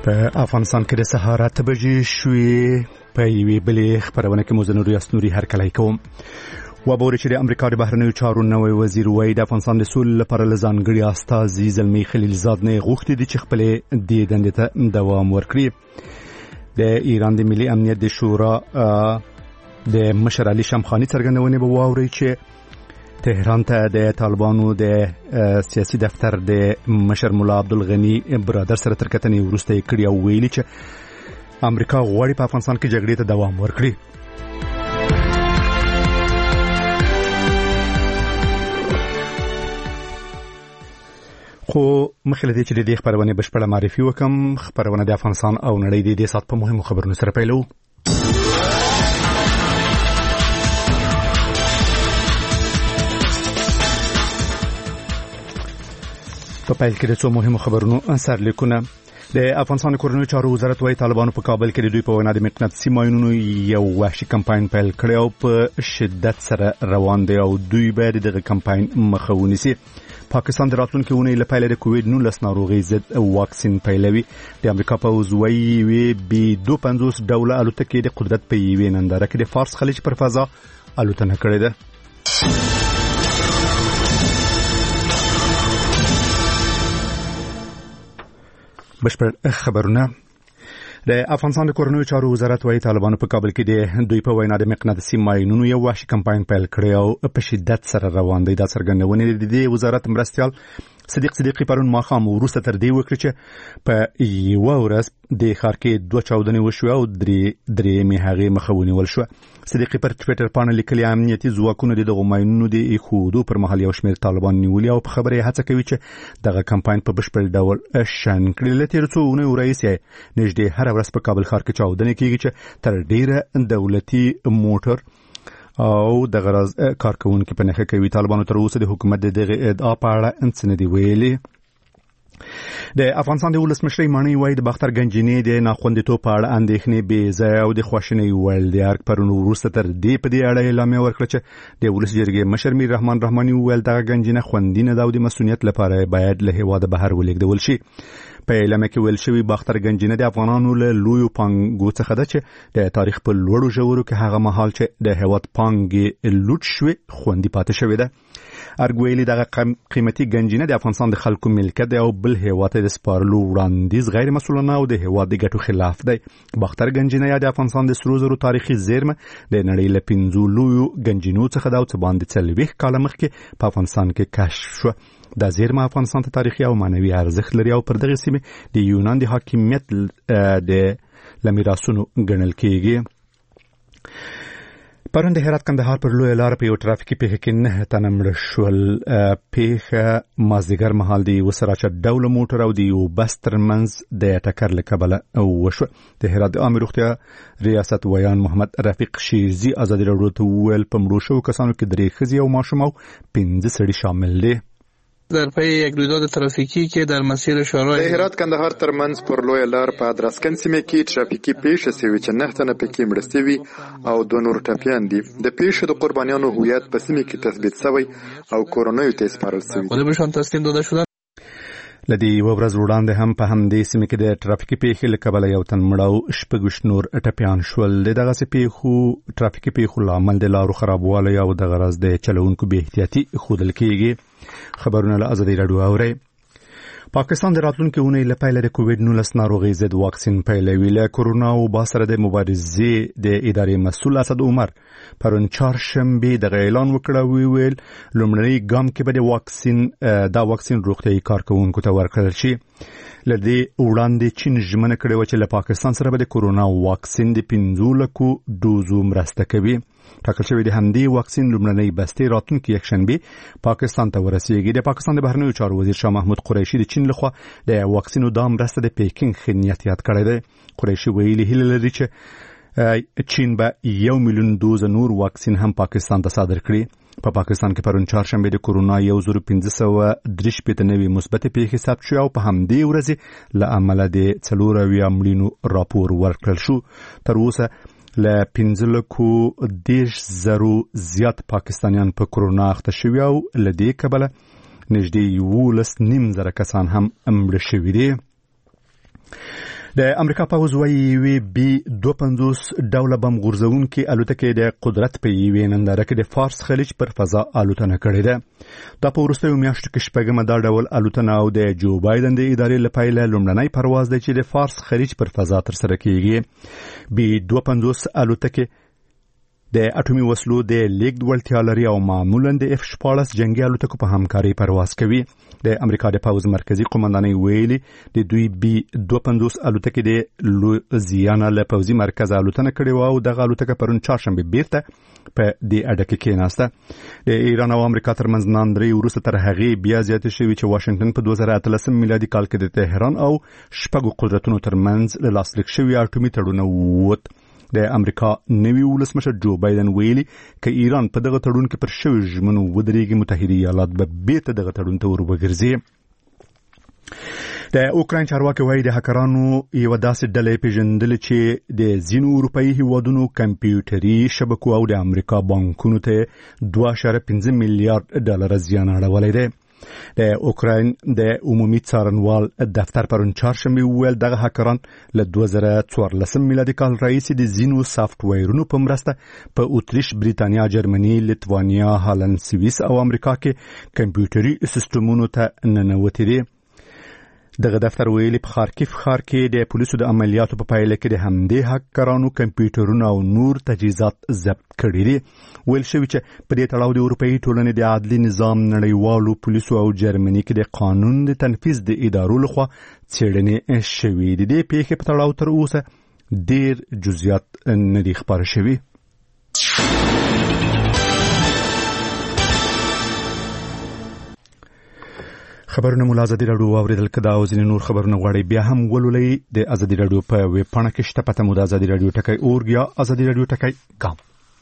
په افغانستان کې د سهار 8 بجې شوې په یوې بلې خبرونه کې مزنوري اسنوري هرکلی کوم وبوري چې د امریکا د بهرنیو چارو نوی وزیر وایي د افغانستان د سولې لپاره لزانګړي استازي زلمی خلیلزاد نه غوښتي دي چې خپل د دندې ته دوام ورکړي. د ایران د ملي امنیت د شورا د مشر علي شمخاني څرګندونې به واوري چې تهران ته د طالبانو د سیاسي دفتر د مشر مولا عبدالغني برادر سره تر کتنې وروسته یې کړي او ویلي چې امریکا غواړي په افغانستان کې جګړې ته دوام ورکړي. خو مخکې له دې چې د دې خبرونه بشپړه معرفي وکم، خبرونه د افغانستان او نړۍ د دې سات په مهمو خبرونو سره پیلو. په پیل کې د څو مهمو خبرونو سرلیکونه. د افغانستان کورنیو چارو وزارت وايي طالبانو په کابل کې د دوی په وینا د مقناطیسي ماینونو یو وحشي کمپاین پیل کړی او په شدت سره روان دی او دوی باید دغه کمپاین مخه ونیسي. پاکستان د راتلونکي اونۍ لپاره د کووډ-19 ناروغي ضد واکسین پیلوي. د امریکا پوځ وايي B-52 ډوله الوتکې د قدرت په یوې ننداره کې د فارس خلیج پر فضا الوتنه کړې ده. بشپړ خبرونه. د افغانستان د کورنیو چارو وزارت وايي طالبانو په کابل کې د دوی په وینا د مقناطیسي ماینونو یو وحشي کمپاین پیل کړی او په شدت سره روان دی. دا څرګندونه د وزارت مرستيال صدیقي پرون ماښام وروسته تر دې وکړه چې په یو ورځ د ښار کې 2 چاودنې وشوه او درې هغې مخه ونیول شوه. صدیقي پر ټویټر باندې لیکلي امنیتي ځواکونو د دغو ماینونو د ایښودو پر مهال یو شمېر طالبان نیولي او په خبره یې هڅه کوي چې دغه کمپاین په بشپړ ډول شن کړي. له تېرو څو اونیو راهیسې نږدې هره ورځ په کابل ښار کې چاودنې کېږي چې تر ډېره دولتي موټر او د غرض کارکونکو په نخښه کوي. طالبانو تر اوسه د حکومت دغه ادعا په اړه څه نه دی ویلي. د افغانستان د ولسمشر مانی وای د باختر گنجینې د ناخوندیتوب په اړه اندېښنې بې ځای او د خواشینۍ وړ دي. پرون وروسته تر دې په دې اړه اعلامیه ورکړه چې د ولس جرګې مشر میر رحمان رحماني وویل دغه گنجینه خوندینه ده او د مسؤلیت لپاره باید له هیواده بهر ولېږدول شي. په اعلامیه کې ویل شوی باختر گنجینه د افغانانو له لویو پانګو څخه ده چې د تاریخ په لوړو ژورو کې هغه مهال چې د هیواد پانګې لوټ شوې خوندي پاتې شوې ده. ارګویلی دغه قیمتي گنجینه د افغانستان د خلکو ملکیت دی او بل هیواد د سپارلو وړاندیز غیر مسؤلانه او د هیواد د ګټو خلاف دی. باختر گنجینه یا د افغانستان د سرو زرو تاریخي زیرمه د نړۍ له 5 لویو گنجینو څخه ده او څه باندې 40 کاله مخکې په افغانستان کې کشف شو. دا زیرمه افغانستان ته تاریخي او معنوي ارزښت لري او پر دغه سیمه د یونان د حاکمیت د لمیراسونو ګڼل کېږي. پرون د هرات کندهار پر لوی لار په یو ټرافیکي پیښه کې 9 تنه مړه شول. پیښه مازدیګر مهال د یو سراچه ډوله موټر او د یو بس ترمنځ د ټکر له کبله وشوه. د هرات د عامه روغتیا ریاست ویان محمد رفیق شیرزي ازادي راډیو ته وویل په مړو شوو کسانو کې 3 ښځې او ماشوم او 5 سړي شامل دي. در پی یک رویداد ترافیکی که در مسیر شورای هرات کندهار ترمنځ پر لوی لار په ادرسکن سیمه کې ټرافیکي پیښه شوې چې 9 تنه پکې مړه شوي او 2 نور ټپیان دي. د پیښې د قربانیانو هویت په سیمه کې تثبیت شوی او کورونیو ته سپارل شوی. خودشان تسلیم داده شدن. لدی یو ورځ وړاندې هم په همدې سیمه کې د ټرافیکي پیښې له کبله یو تن مړ او 6 نور ټپیان شول. دغه ټرافیکي پیښو لامل د لارو خرابوالی او د غرض د چلوونکو بې احتیاطي ښودل کېږي. خبرونه له ازادي راډیو اوري. پاکستان د راتلونکي اونۍ لپاره د کووډ-19 ناروغي ضد واکسین پیلوي. له کورونا او باسره د مبارزې د ادارې مسؤل اسد عمر پرون چهارشنبه د اعلان وکړ ویل لومړنی ګام کې به د واکسین روغتیايي کارکونکو ته ورکړل شي. لدې وړاندې چین ژمنه کړې و چې له پاکستان سره به د کورونا واکسین د 15 لکو ډوزو مرسته کوي. ټاکل شوی د همدې واکسین لومړنۍ بستې راتلونکي یکشنبه پاکستان ته ورسیږي. د پاکستان د بهرنیو چارو وزیر شاه محمود قریشي د چین لخوا د واکسینو د مرسته د پیکینګ خدمت یاد کړی دی. قریشي ویلي هیله لري چې چین به 1 میلیون دوز نور واکسین هم پاکستان ته صادر کړي. په پاکستان کې پرون چهارشنبه د کورونا 1530 نوي مثبت پیښې ثبت شوې او په همدې ورځ له عمله د 4 مړینو راپور ورکړل شو. تر اوسه له 15,000 زیات پاکستانیان په کورونا اخته شوي او له دې کبله نږدې 11,500 کسان هم مړه شوي دي. د امریکا پوځ وی بي 250 ډوله بم غورځونکي الوتکې د قدرت په یوې ننداره کې د فارس خلیج پر فضا الوتنه کړې ده. دا په وروستیو میاشتو کې شپږمه دا ډول الوتنه او د جو بایدن د ادارې لپاره لومړنی پرواز دی چې د فارس خلیج پر فضا ترسره کیږي. بي 250 الوتکې د اټومي وسلو د لیږد وړتیا لري او معمولا د F-14 جنگي الوتکو په همکاري پرواز کوي. د امریکا د پوځ مرکزی قومندانۍ ویلي د دوی بي 250 الوتکې د لوزیانا له پوځي مرکز الوتنه کړې او د الوتکه پرون چهارشنبه بیرته په دې اډه کې کېناسته. د ایران او امریکا ترمنځ ناندري وروسته تر هغې بیا زیاتې شوې چې واشنگټن په 2013 میلادي کال کې د تهران او شپږو قدرتونو ترمنځ له لاسلیک شوي اټومي تړون ووت. د امریکا نوی ولسمشر جو بایدن ویلي ک ایران په دغه تړون کې پر شوی ژمنو ودرېږي متحده ایالات به بیرته دغه تړون ته وروګرځي. د اوکراین چارواکي وایي د هکرانو یو داسې ډلې پیژندل چې د ځینو اروپایي هیوادونو کمپیوټري شبکو او د امریکا بانکونو ته 2.5 میلیارډ ډالر زیان اړولی دی. د اوکراین د عمومي څارنوال دفتر پرون چهارشنبه ویل دغه هکران له 2014 میلادي کال راهیسې د ځینو سافټویرونو په مرسته په اتریش، بریتانیا، جرمني، لیتوانیا، هالند، سویس او امریکا کې کمپیوټري سیستمونو ته ننوتي دي. دغه دفتر ویلي په خارکیف ښار کې د پولیسو د عملیاتو په پایله کې د همدې هکرانو کمپیوټرونه او نور تجهیزات ضبط کړي دي. ویل شوي چې په دې تړاو د اروپایي ټولنې د عدلي نظام، نړیوالو پولیسو او جرمني کې د قانون د تنفیذ د ادارو لخوا څېړنې شوي دي. د پیښې په تړاو تر اوسه ډېر جزئیات نه دي خپاره شوي. خبرونه مو ازادي راډیو اوریدل کدا او ځینې نور خبرونه غواړي بیا هم ولولئ د ازادي راډیو په ویب پاڼه کې شته پته مو د ازادي راډیو ټکی اورګ یا ازادي راډیو ټکی کام.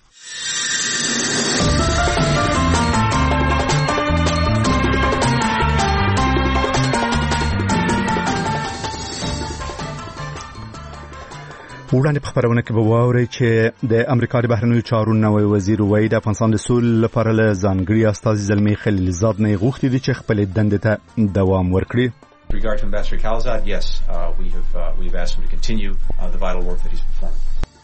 وړاندې په خبرونه کې به واورئ چې د امریکا د بهرنیو چارو نوی وزیر وایي د افغانستان د سولې لپاره له ځانګړي استازي زلمي خلیلزاد نه غوښتي دي چې خپل دندې ته دوام ورکړي. Regard to Ambassador Khalilzad, yes, we've asked him to continue the vital work that he's performing.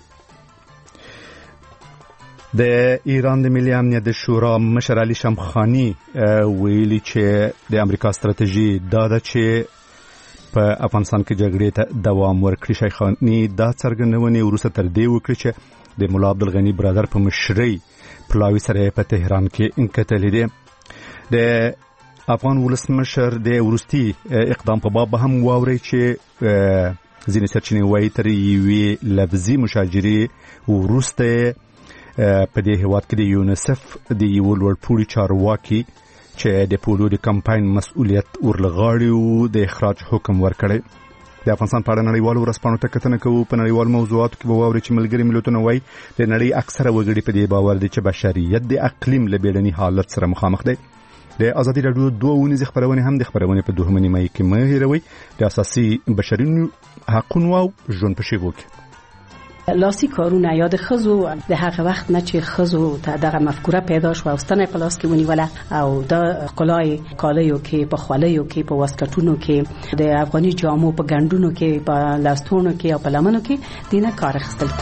د ایران د ملي امنیت د شورا مشر علي شمخانی ویلي چې د امریکا ستراتیژي دا ده چې په افغانستان کې جګړې ته دوام ورکړي. شیخانی دا څرګندونې وروسته تر دې وکړي چې د مولا عبدالغني برادر په مشرۍ پلاوي سره په تهران کې انکتلې دي. د افغان ولسمشر د وروستي اقدام په باب هم واوري چې ځینې سرچینې وایي تر یوې لفظي مشاجرې وروسته په دې هیواد کې د یونیسف د یو لوړپوړي چارواکي چې د پولیو د کمپاین مسؤلیت ورلغاړي او د اخراج حکم ورکړي. د افغانستان په اړه نړیوالو ورځپاڼو ته کتنه کوو. په نړیوالو موضوعاتو کې به واورئ چې ملګري ملتونه وایي د نړۍ اکثره وګړي په دې باور دي چې بشریت د اقلیم له بیړني حالت سره مخامخ دی. د ازادي راډیو دوه ونیزې خبرونه هم د خبرونه په دوهمه نیمه کې مه هیروئ. د اساسي بشري حقوقو او ژوند په شیبو کې لاسی کارونه یا د خزو د هغه وخت نه چې خزو ته دغه مفکوره پیدا شو او ستنه په لاس کې ونیوله او د خلای کالیو کې په خوالیو کې په واسکټونو کې د افغاني جامو په ګندونو کې په لاستونو کې او په لمنو کې دینه کار اخیستل.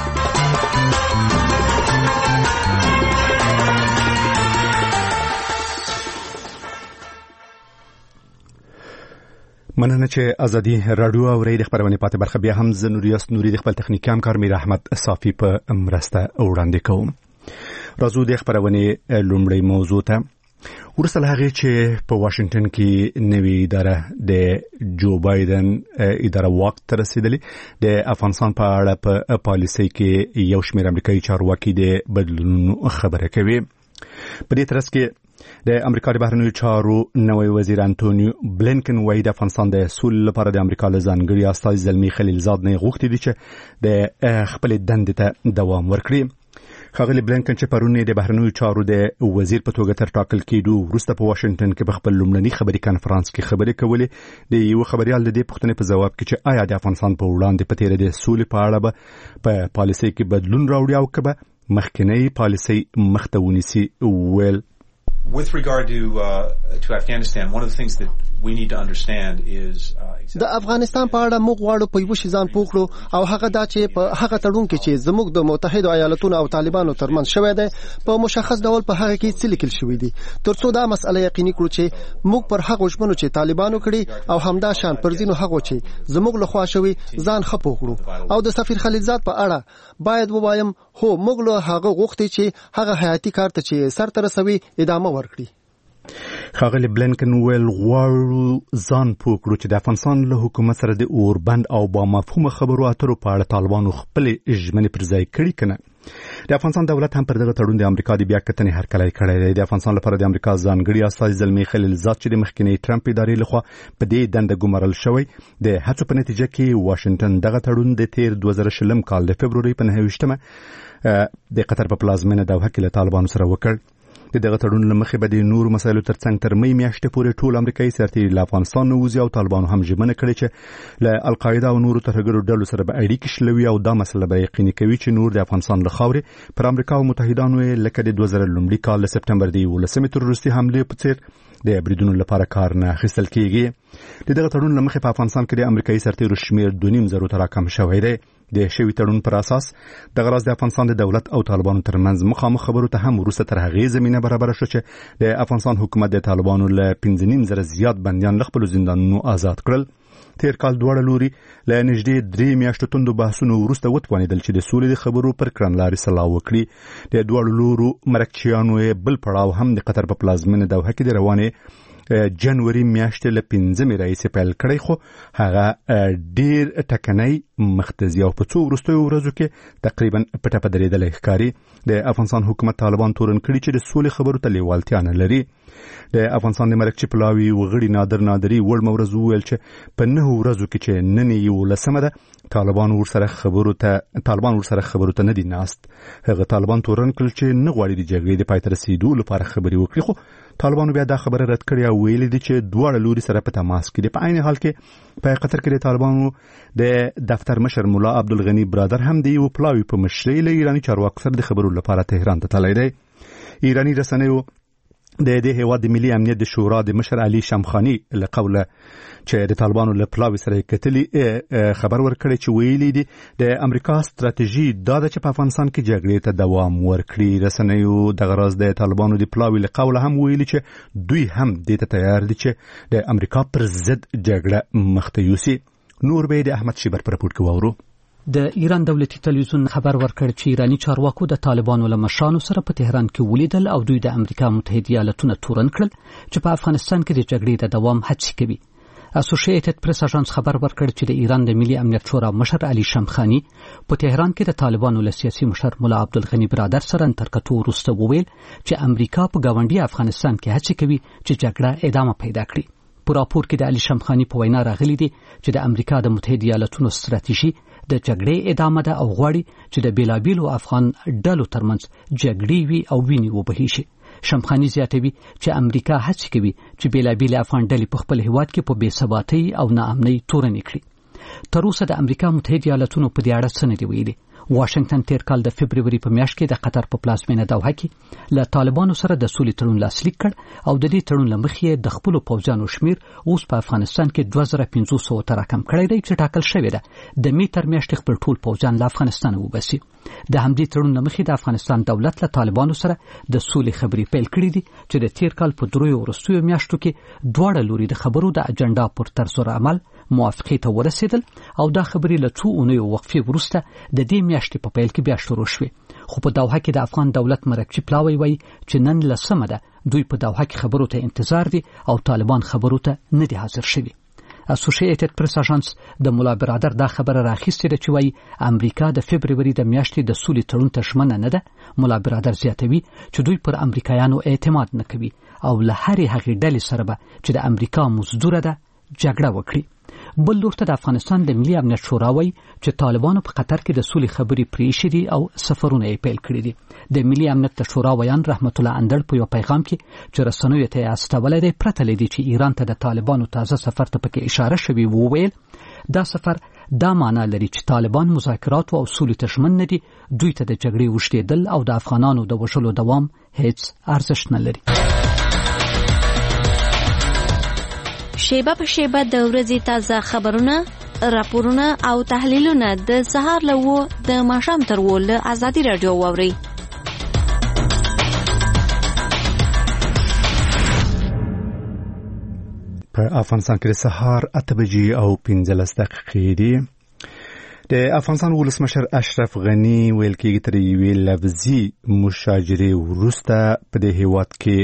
مننه چې ازادي راډیو اوري. د خبرونه پاتې برخه بیا هم زنوریاس نوري د خپل تخنیکی همکار میر احمد صافی په مرسته وړاندې کوم. راځو د خبرونه لومړی موضوع ته. ورسره هغه چې په واشنگټن کې نوې اداره د جو بایدن اداره واک ته رسیدلې د افغانستان په اړه په پالیسۍ کې یو شمېر امریکایي چارواکي د بدلونونو خبره کوي. په دې ترڅ کې د امریکا د بهرنیو چارو نوی وزیر انټونیو بلینکن وایي د افغانستان د سولې لپاره د امریکا له ځانګړي استازي زلمي خلیلزاد نه غوښتي دي چې د خپل دندې ته دوام ورکړي. ښاغلي بلینکن چې پرون د بهرنیو چارو د وزیر په توګه تر ټاکل کېدو وروسته په واشنگټن کې په خپل لومړني خبري کانفرنس کې خبرې کولې. د یو خبريال د دې پوښتنې په جواب کې چې آیا د افغانستان په وړاندې په تیر د سولې په اړه به په پالیسۍ کې بدلون راوړي او کبه مخکنی پالیسۍ مخته ونیسي ویل. With regard to Afghanistan, one of the things that we need to understand is د افغانستان په اړه موږ غواړو په یو شی ځان پوه کړو او هغه دا چې په هغه تړون کې چې زموږ د متحده ایالاتونو او طالبانو ترمنځ شوی دی په مشخص ډول په هغه کې څه لیکل شوی دی ترڅو دا مسله یقیني کړو چې موږ پر هغه ژمنو چې طالبانو کړي او همدا شان پر ځینو هغه چې زموږ له خوا شوی ځان خپو کړو او د سفیر خلیلزاد په اړه باید ووایم هو موږ له هغه غوښتي چې هغه حیاتي کار ته چې سر ته رسوي ادامه ورکړي. ښاغلي بلینکن ویل غواړو ځان پوه کړو چې د افغانستان له حکومت سره د اوربند او با مفهومه خبرو اترو په اړه طالبانو خپلې ژمنې پر ځای کړي که نه. د افغانستان دولت هم پر دغه تړون د امریکا د بیا کتنې هرکلی کړی دی. د افغانستان لپاره د امریکا ځانګړي استازي زلمي خلیلزاد چې د مخکنۍ ټرمپ ادارې لخوا په دې دنده ګمارل شوی د هڅو په نتیجه کې واشنګټن دغه تړون د تیر 2020 کال د فبروري په 29 د قطر په پلازمینه دوحه کې له طالبانو سره وکړ. د دغه تړون له مخې به د نورو مسایلو ترڅنګ تر مې میاشتې پورې ټول امریکایي سرتیري له افغانستان نه وځي او طالبانو هم ژمنه کړې چې له القاعده او نورو ترهګرو ډلو سره به اړیکې شلوي او دا مسله به یقیني کوي چې نور د افغانستان له خاورې پر امریکا او متحدانو لکه د 2000 کال له سپټمبر د 11 تروریستي حملې په څیر د بریدونو لپاره کار نه اخیستل کیږي. د دغه تړون له مخې په افغانستان کې د امریکایي سرتیرو شمیر 2.5 ته راکم شوی دی. د شوی تړون پر اساس دغه راز د افغانستان د دولت او طالبانو ترمنځ مخامخ خبرو ته هم وروسته تر هغې زمینه برابره شو چې د افغانستان حکومت د طالبانو له 15,000 زیات بندیان له خپلو زندانونو آزاد کړل. تیر کال دواړه لوري له نږدې 3 میاشتو توندو بحثونو وروسته وتوانېدل چې د سولې د خبرو پر کړنلارې سلا وکړي. د دواړو لورو مرکچیانو بل پړاو هم د قطر په پلازمینه دوحه کې د روانې جنوري میاشتې له 15 راهیسې پیل کړی خو هغه ډیر ټکنی مختزي او په څو وروستیو ورځو کې تقریبا پټه په درېدلی ښکاري. د افغانستان حکومت طالبان تورن کړي چې د سولې خبرو ته لیوالتیا نه لري. د افغانستان د مرکچي پلاوي وغړي نادر نادري وړ مورز وویل چې په 9 ورځو کې چې نن یې 11 ده طالبان ورسره خبرو ته نه دي ناست. هغه طالبان تورن کړل چې نه غواړي د جګړې د پای ته رسیدو لپاره خبرې وکړي خو طالبانو بیا دا خبره رد کړې او ویلي دي چې دواړه لوري سره په تماس کې دي. په عین حال کې په قطر کې د طالبانو د دفتر مشر مولا عبدالغنی برادر هم د یو پلاوي په مشرۍ له ایراني چارواکو سره د خبرو لپاره تهران ته تللی دی. ایراني رسنیو د دې هیواد د ملي امنیت د شورا د مشر علي شمخاني له قوله چې د طالبانو له پلاوي سره کتلي خبر ورکړی چې ویلي دي د امریکا ستراتیژي دا ده چې په افغانستان کې جګړې ته دوام ورکړي. رسنیو دغه راز د طالبانو د پلاوي له قوله هم ویلي چې دوی هم دې ته تیار دي چې د امریکا پر ضد جګړه مخته یوسي. نور به د احمد شیبر پر راپورټ کې واورو. د ایران دولتي تلویزیون خبر ورکړ چې ایرانی چارواکو د طالبانو له مشرانو سره په تهران کې ولیدل او دوی د امریکا متحده ایالاتونو تورن کړل چې په افغانستان کې د جګړې د دوام هڅې کوي. اسوسییټډ پریس اژانس خبر ورکړ چې د ایران د ملي امنیت شورا مشر علي شمخاني په تهران کې د طالبانو له سیاسي مشر مولا عبدالغنی برادر سره ترکتو وروسته وویل چې امریکا په ګاونډي افغانستان کې هڅې کوي چې جګړه ادامه پیدا کړي. په راپور کې د علي شمخاني په وینا راغلي دي چې د امریکا د متحده ایالاتونو ستراتیژي د جګړې ادامه ده او غواړي چې د بیلابیلو افغان ډلو ترمنځ جګړې وي او وینې وبهي شي. شمخاني زیاتوي چې امریکا هڅه کوي چې بیلابیل افغان ډلې په خپل هیواد کې په بې ثباتۍ او ناامنۍ تورنې کړي. تر اوسه د امریکا متحده ایالاتونو په دې اړه څه نه دي ویلي. واشنګټن تیر کال د فبروري په میاشت کې د قطر په پلازمینه دوحه کې له طالبانو سره د سولې تړون لاسلیک کړ او د دې تړون له مخې د خپلو پوځیانو شمیر اوس په افغانستان کې 2500 ته راکم کړی دی چې ټاکل شوی ده د می تر میاشتې خپل ټول پوځیان له افغانستان وباسي. د همدې تړون له مخې د افغانستان دولت له طالبانو سره د سولې خبرې پیل کړې دي چې د تیر کال په 3 وروستیو میاشتو کې دواړه لوري د خبرو د اجنډا پر طرز عمل موافقې ته ورسېدل او دا خبرې له 2 اونیو وقفې وروسته د دې میاشتې په پیل کې بیا شروع شوې. خو په دوحه کې د افغان دولت مرکچي پلاوی وایي چې نن لسمه ده دوی په دوحه کې خبرو ته انتظار دي او طالبان خبرو ته نه دي حاضر شوي. اسوسییټډ پریس اژانس د مولا برادر دا خبره راخیستې ده چې وایي امریکا د فبروري د میاشتې د سولې تړون ته ژمنه نه ده. مولا برادر زیاتوي چې دوی پر امریکایانو اعتماد نه کوي او له هرې هغې ډلې سره به چې د امریکا مزدوره ده جګړه وکړي. بل لور ته د افغانستان د ملي امنیت شورا وایي چې طالبانو په قطر کې د سولې خبرې پرېښې دي او سفرونه یې پیل کړي دي. د ملي امنیت د شورا ویان رحمت الله اندړ په یو پیغام کې چې رسنیو ته یې استولی دی پرته له دې چې ایران ته د طالبانو تازه سفر ته پکې اشاره شوې وویل دا سفر دا معنا لري چې طالبان مذاکرات او سولې ته ژمن نه دي. دوی ته د جګړې اوږدېدل او د افغانانو د وژلو دوام هیڅ ارزښت نه لري. شیبه په شیبه د ورځې تازه خبرونه، راپورونه او تحلیلونه د سهار له 9 د ماښام تر 10 له آزادي رادیو واورئ. په افغانستان کې د سهار 8:15 او 15 دقیقې دي. د افغانستان ولسمشر اشرف غنی ویل کېږي تر یوې لفظي مشاجرې وروسته په دې هیواد کې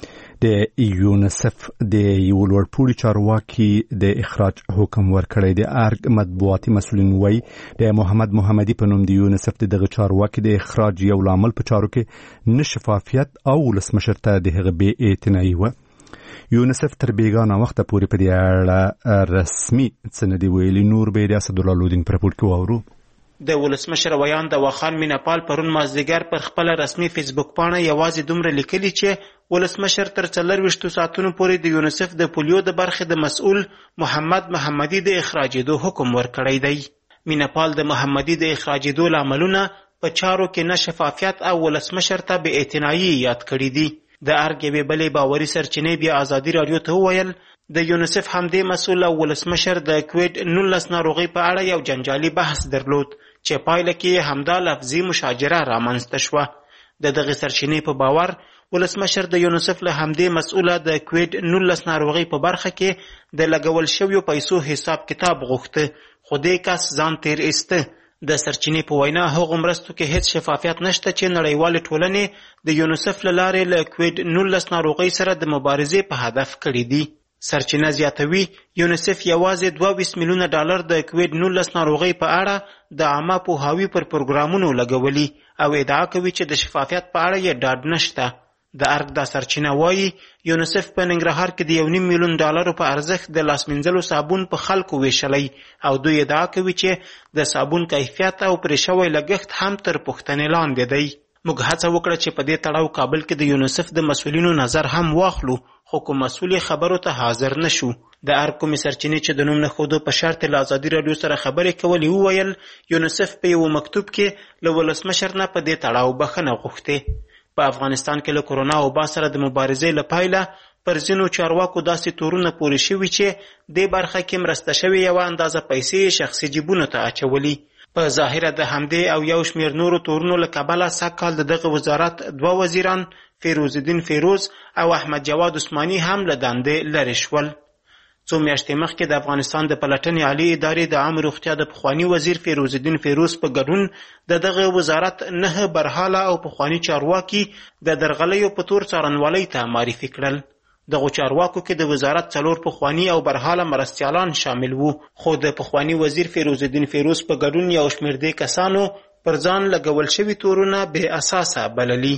د یونیسف د یو لوړپوړي چارواکي د اخراج حکم ورکړی دی. ارګ مطبوعاتي مسؤلین وایي د محمد محمدي په نوم د یونیسف دغه چارواکي د اخراج یو لامل په چارو کې نشفافیت او ولسمشر ته د هغه بې اعتنایي و. یونیسف تر بیګانه وخت پورې په دې اړه رسمي څه نه دی ویلي. نور به د اسدالله لودین په راپور کې واورو. د ولسمشر ویان د واخان میناپال پرون مازدیګر پر خپل رسمي فیسبوک پاڼه یوازې دومره لیکلي چې ولسمشر تر 24 ساعتونو پورې د یونیسف د پولیو د برخې د مسؤل محمد محمدي د اخراجېدو حکم ورکړی دی. میناپال د محمدي د اخراجېدو لاملونه په چارو کې نشفافیت او ولسمشر ته بې اعتنایي یاد کړي دي. د ارګ یوې بلې باوري سرچینې بیا آزادي رادیو ته وویل د یونیسف همدې مسؤل او ولسمشر د کووید 19 ناروغۍ په اړه یو جنجالي بحث درلود چې پایله کې همدا لفظي مشاجره رامنځته شوه. د دغه سرچینې په باور ولسمشر د یونیسف له همدې مسؤله د کووید 19 ناروغۍ په برخه کې د لګول شویو پیسو حساب کتاب غوښته، خو دې کس ځان تیر ایسته. د سرچینې په وینا هغو مرستو کې هیڅ شفافیت نشته چې نړیوالې ټولنې د یونیسف له لارې له کووید 19 ناروغۍ سره د مبارزې په هدف کړي دي. سرچینه زیاتوي یونیسف یوازې 22 میلیونه ډالر د کووید 19 ناروغۍ په اړه د عامه پوهاوي پر پروګرامونو لګولي او ادعا کوي چې د شفافیت په اړه یې ډاډ نشته. د ارګ دا سرچینه وایي یونیسف په ننګرهار کې د 1.5 میلیون ډالرو په ارزښت د لاس مینځلو صابون په خلکو ویشلی او دوی ادعا کوي چې د صابون کیفیت او پرې شوی لګښت هم تر پوښتنې لاندې دی. موږ هڅه وکړه چې په دې تړاو کابل کې د یونیسف د مسؤلینو نظر هم واخلو، خو کوم مسؤل خبرو ته حاضر نشو. د ارګ کومې سرچینې چې د نوم نه ښودو په شرط له ازادي رادیو سره خبرې کولې وویل یونیسف په یو مکتوب کې له ولسمشر نه په دې تړاو بخښنه غوښتې. په افغانستان کې له کورونا وبا سره د مبارزې له پایله پر ځینو چارواکو داسې تورونه پورې شوي چې دې برخه کې مرسته شوې یوه اندازه پیسې شخصي جیبونو ته اچولي. په ظاهره د همدې او یو شمېر نورو تورونو له کبله سږکال د دغه وزارت 2 وزیران فیروز الدین فیروز او احمد جواد عثماني هم له دندې لرې شول. څو میاشتې مخکې د افغانستان د پلټنې عالي ادارې د عامه روغتیا د پخواني وزیر فیروز الدین فیروز په ګډون د دغه وزارت 9 برحاله او پخواني چارواکي د درغلیو په تور څارنوالۍ ته معرفي کړل. دغه چارواکو کې د وزارت 4 پخواني او برحاله مرستیالان شامل وو، خو د پخواني وزیر فیروز الدین فیروز په ګډون یو شمېر دې کسانو پر ځان لګول شوي تورونه بې اساسه بللي.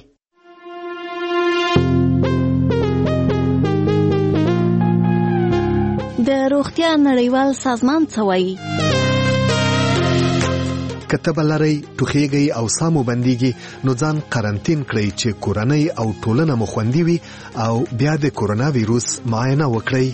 د روغتیا نړیوال سازمان څه وایي؟ که تبه لرئ، ټوخیږئ او ساه مو بندیږي نو ځان قرنطین کړئ چې کورنۍ او ټولنه مو خوندي وي او بیا د کورونا ویروس معاینه وکړئ.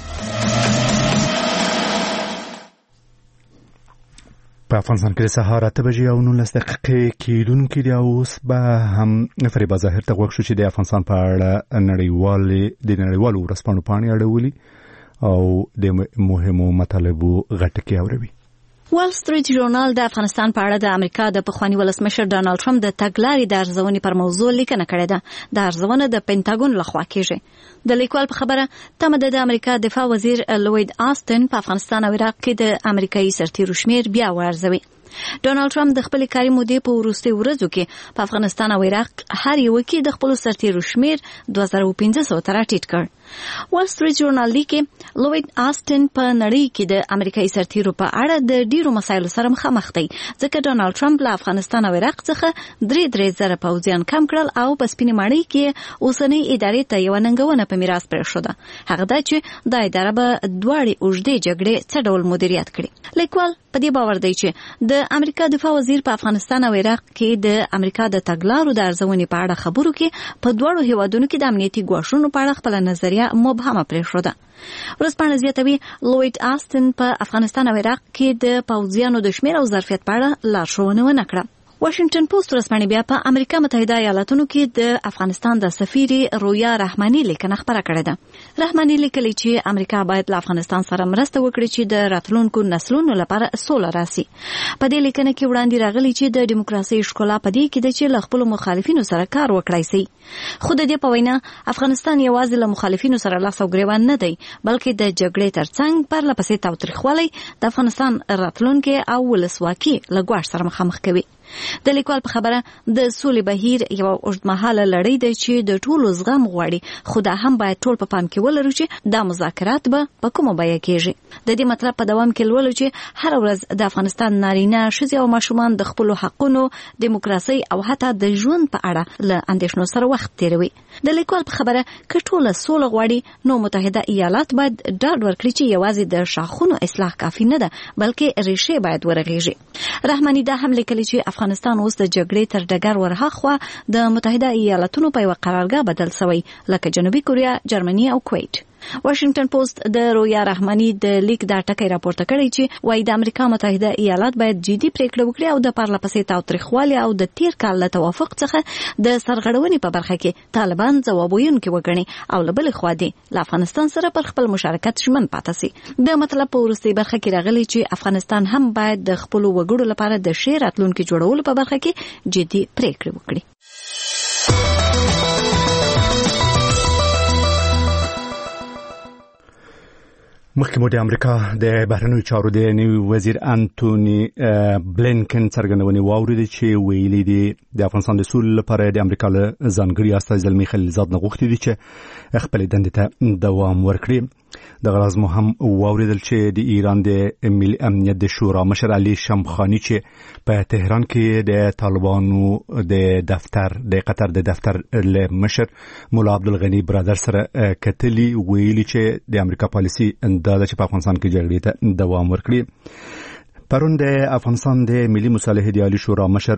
په افغانستان کې سهار 8:19 او 19 دقیقې کېدونکې دي. اوس به هم فریبا ظاهر ته غوښ شو چې د افغانستان په اړه نړیوالو ورځپاڼو پاڼې اړولي او د مهمو مطالبو غټکې اوروي. وال سټریټ ژورنال د افغانستان په اړه د امریکا د پخواني ولسمشر ډانلډ ټرمپ د تګلارې د ارزونې پر موضوع لیکنه کړې ده. د ارزونه د پینټاګون لخوا کیږي. د لیکوال په خبره تمه ده د امریکا دفاع وزیر لوید آستن په افغانستان او عراق کې د امریکایي سرتیرو شمیر بیا وارزوي. ډانلډ ټرمپ د خپل کاري مودې په وروستي ورځو کې په افغانستان او عراق هر یو کې د خپل سرتیرو شمیر 2500 ته راټیټ کړ. وال سټریټ ژورنال لیکي لوید آستن په نړۍ کې د امریکایي سرتیرو په اړه د ډیرو مسایلو سره مخامخ دی، ځکه ډانلډ ټرمپ له افغانستان او عراق څخه 3,000 پوځیان کم کړل او په سپینې ماڼۍ کې اوسنۍ ادارې ته یو ننګونه په میراث پرېښوده. هغه دا چې د اداره به دواړې اوږدې جګړې څه ډول مدیریت کړي. لیکوال په دې باور دی چې د امریکا دفاع وزیر په افغانستان او عراق کې د امریکا د تګلارو د ارزونې په اړه خبرو کې په دواړو هیوادونو کې د امنیتي ګواښونو په اړه خپل نظریه مبهمه پرېښوده. ورځپاڼه زیاتوي لوید آستن په افغانستان او عراق کې د پوځیانو د شمېر او ظرفیت په اړه لارښوونه ونه کړه. واشنگټن پوسټ ورځپاڼه بیا په امریکا متحده ایالاتونو کې د افغانستان د سفیر رویا رحماني لیکنه خبره کړې ده. رحماني لیکلي چې امریکا باید له افغانستان سره مرسته وکړي چې د راتلونکو نسلونو لپاره سوله راسي. په دې لیکنه کې وړاندې راغلي چې د دیموکراسي ښکلا په دې کې ده چې له خپل مخالفینو سره کار وکړای شي. خو د دې په وینا افغانستان یوازې له مخالفینو سره لاس او ګریوان نه دی، بلکې د جګړې ترڅنګ پرله پسې تاوتریخوالی د افغانستان راتلونکي او ولسواکي له ګواښ سره مخامخ کوي. د لیکوال په خبره د سولې بهیر یو اوږدمهاله لړۍ ده چې د ټولو زغم غواړي، خو دا هم باید ټول په پام کې ولرو چې دا مذاکرات به په کومه بیه کېږي. د دې مطلب په دوام کې لولو چې هر ورځ د افغانستان نارینه ښځې او ماشومان د خپلو حقونو، دیموکراسي او حتی د ژوند په اړه له اندېښنو سره وخت تیروي. د لیکوال په خبره که ټوله سوله غواړي نو متحده ایالات باید ډاډ ورکړي چې یوازې د شاخونو اصلاح کافي نه ده، بلکې ریښې باید ورغېږي. رحماني دا هم لیکلي چې افغانستان اوس د جګړې تر ډګر ورهاخوا د متحده ایالاتونو په یوه قرارګاه بدل شوی، لکه جنوبي کوریا، جرمني او کویت. واشنگټن پوسټ د رویا رحماني د لیک دا ټکی راپورته کړی چې وايي د امریکا متحده ایالات باید جدي پریکړه وکړي او د پرله پسې تاوتریخوالي او د تیر کال له توافق څخه د سرغړونې په برخه کې طالبان ځواب ویونکي وګڼي او له بلې خوا دې له افغانستان سره پر خپل مشارکت ژمن پاتې سي. د مطلب په وروستۍ برخه کې راغلی چې افغانستان هم باید د خپلو وګړو لپاره د ښې راتلونکي جوړولو په برخه کې جدي پریکړه وکړي. مخکې مو د امریکا د بهرنیو چارو د نوي وزیر انټونی بلینکن څرګندونې واورېدې چې ویلي دي د افغانستان د سولې لپاره د امریکا له ځانګړي استازي زلمي خلیلزاد نه غوښتي دي چې خپلې دندې ته دوام ورکړي. دغه راز مو هم واورېدل چې د ایران د ملي امنیت د شورا مشر علي شمخاني چې په تهران کې د طالبانو د دفتر د قطر د دفتر له مشر مولا عبدالغني برادر سره کتلي، ویلي چې د امریکا پالیسي دا چې په افغانستان کې جګړې ته دوام ورکړي. پرون د افغانستان د ملي مصالحې د عالی شورا مشر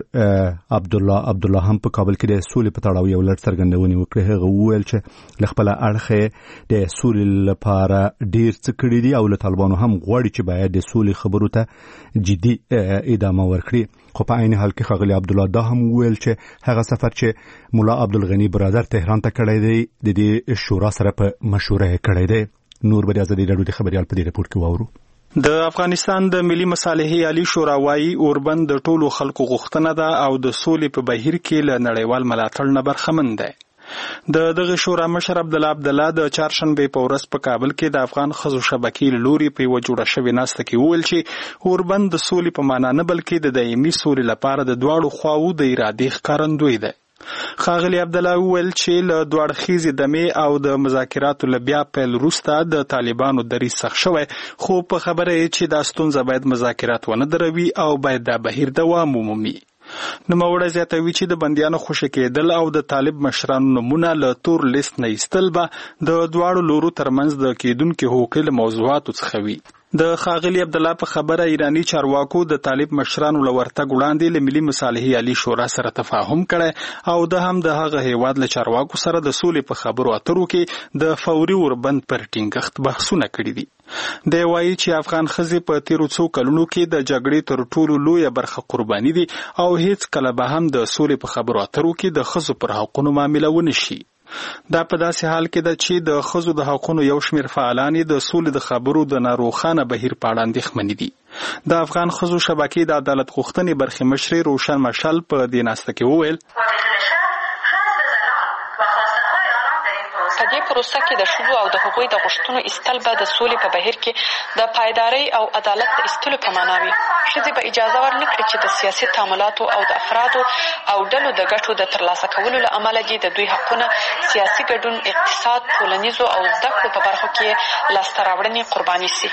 عبدالله هم په کابل کې د سولې په تړاو یو لړ څرګندونې وکړې. هغه وویل چې له خپله اړخه د سولې لپاره ډېر څه کړي دي او له طالبانو هم غواړي چې باید د سولې خبرو ته جدي ادامه ورکړي. خو په عین حال کې ښاغلي عبدالله دا هم وویل چې هغه سفر چې مولا عبدالغني برادر تهران ته کړی دی د دې شورا سره په مشوره کړی دی. نور به د ازادي راډیو د خبریال په دې رپورټ کې واورو. د افغانستان د ملي مصالحې عالی شورا وايي اوربند د ټولو خلکو غوښتنه ده او د سولې په بهیر کې له نړیوال ملاتړ نه برخمن دی. د دغه شورا مشر عبدالله د چهارشنبه په ورځ په کابل کې د افغان ښځو شبکې له لوري په یوه جوړه شوې ناسته کې وویل چې اوربند د سولې په معنا نه بلکې د دایمي سولې لپاره د دواړو خواوو د ارادې ښکارندوی دی. ښاغلي عبدالله وویل چې له دوه اړخیزې دمې او د مذاکراتو له بیا پیل وروسته د طالبانو دریځ سخت شوی، خو په خبره یې چې دا ستونزه باید مذاکرات ونه دروي او باید دا بهیر دوام ومومي. نوموړی زیاتوي چې د بندیانو خوشي کېدل او د طالب مشرانو نومونه له تور لیست نه ایستل به د دواړو لورو ترمنځ د کېدونکو حقوقي موضوعاتو څخه وي. د ښاغلي عبدالله په خبره ایرانی چارواکو د طالب مشرانو له ورتګ وړاندې له ملي مصالحې عالی شورا سره تفاهم کړی او د هم د هغه هیواد له چارواکو سره د سولې په خبرو اترو کې د فوري اوربند پر ټینګښت بحثونه کړي دي. دی وایي چې افغان ښځې په تیرو څو کلونو کې د جګړې تر ټولو لویه برخه قرباني دي او هیڅ کله به هم د سولې په خبرو اترو کې د ښځو پر حقونو معامله ونه شي. دا په داسې حال کې ده چې د ښځو د حقونو یو شمېر فعالان د سولې د خبرو د ناروښانه بهیر په اړه اندېښمنې دي. د افغان ښځو شبکې د عدالت غوښتنې برخې مشرې روشن مشال په دې ناسته کې وویل په دې پروسه کې د ښځو او د هغوی د غوښتنو ایستل به د سولې په بهیر کې د پایدارۍ او عدالت د ایستلو په معنا وي. ښځې به اجازه ورنه کړي چې د سیاسي تعاملاتو او د افرادو او ډلو د ګټو د ترلاسه کولو له امله دي د دوی حقونه، سیاسي ګډون، اقتصاد، ټولنیزو او زده کړو په برخو کې لاسته راوړنې قرباني سي.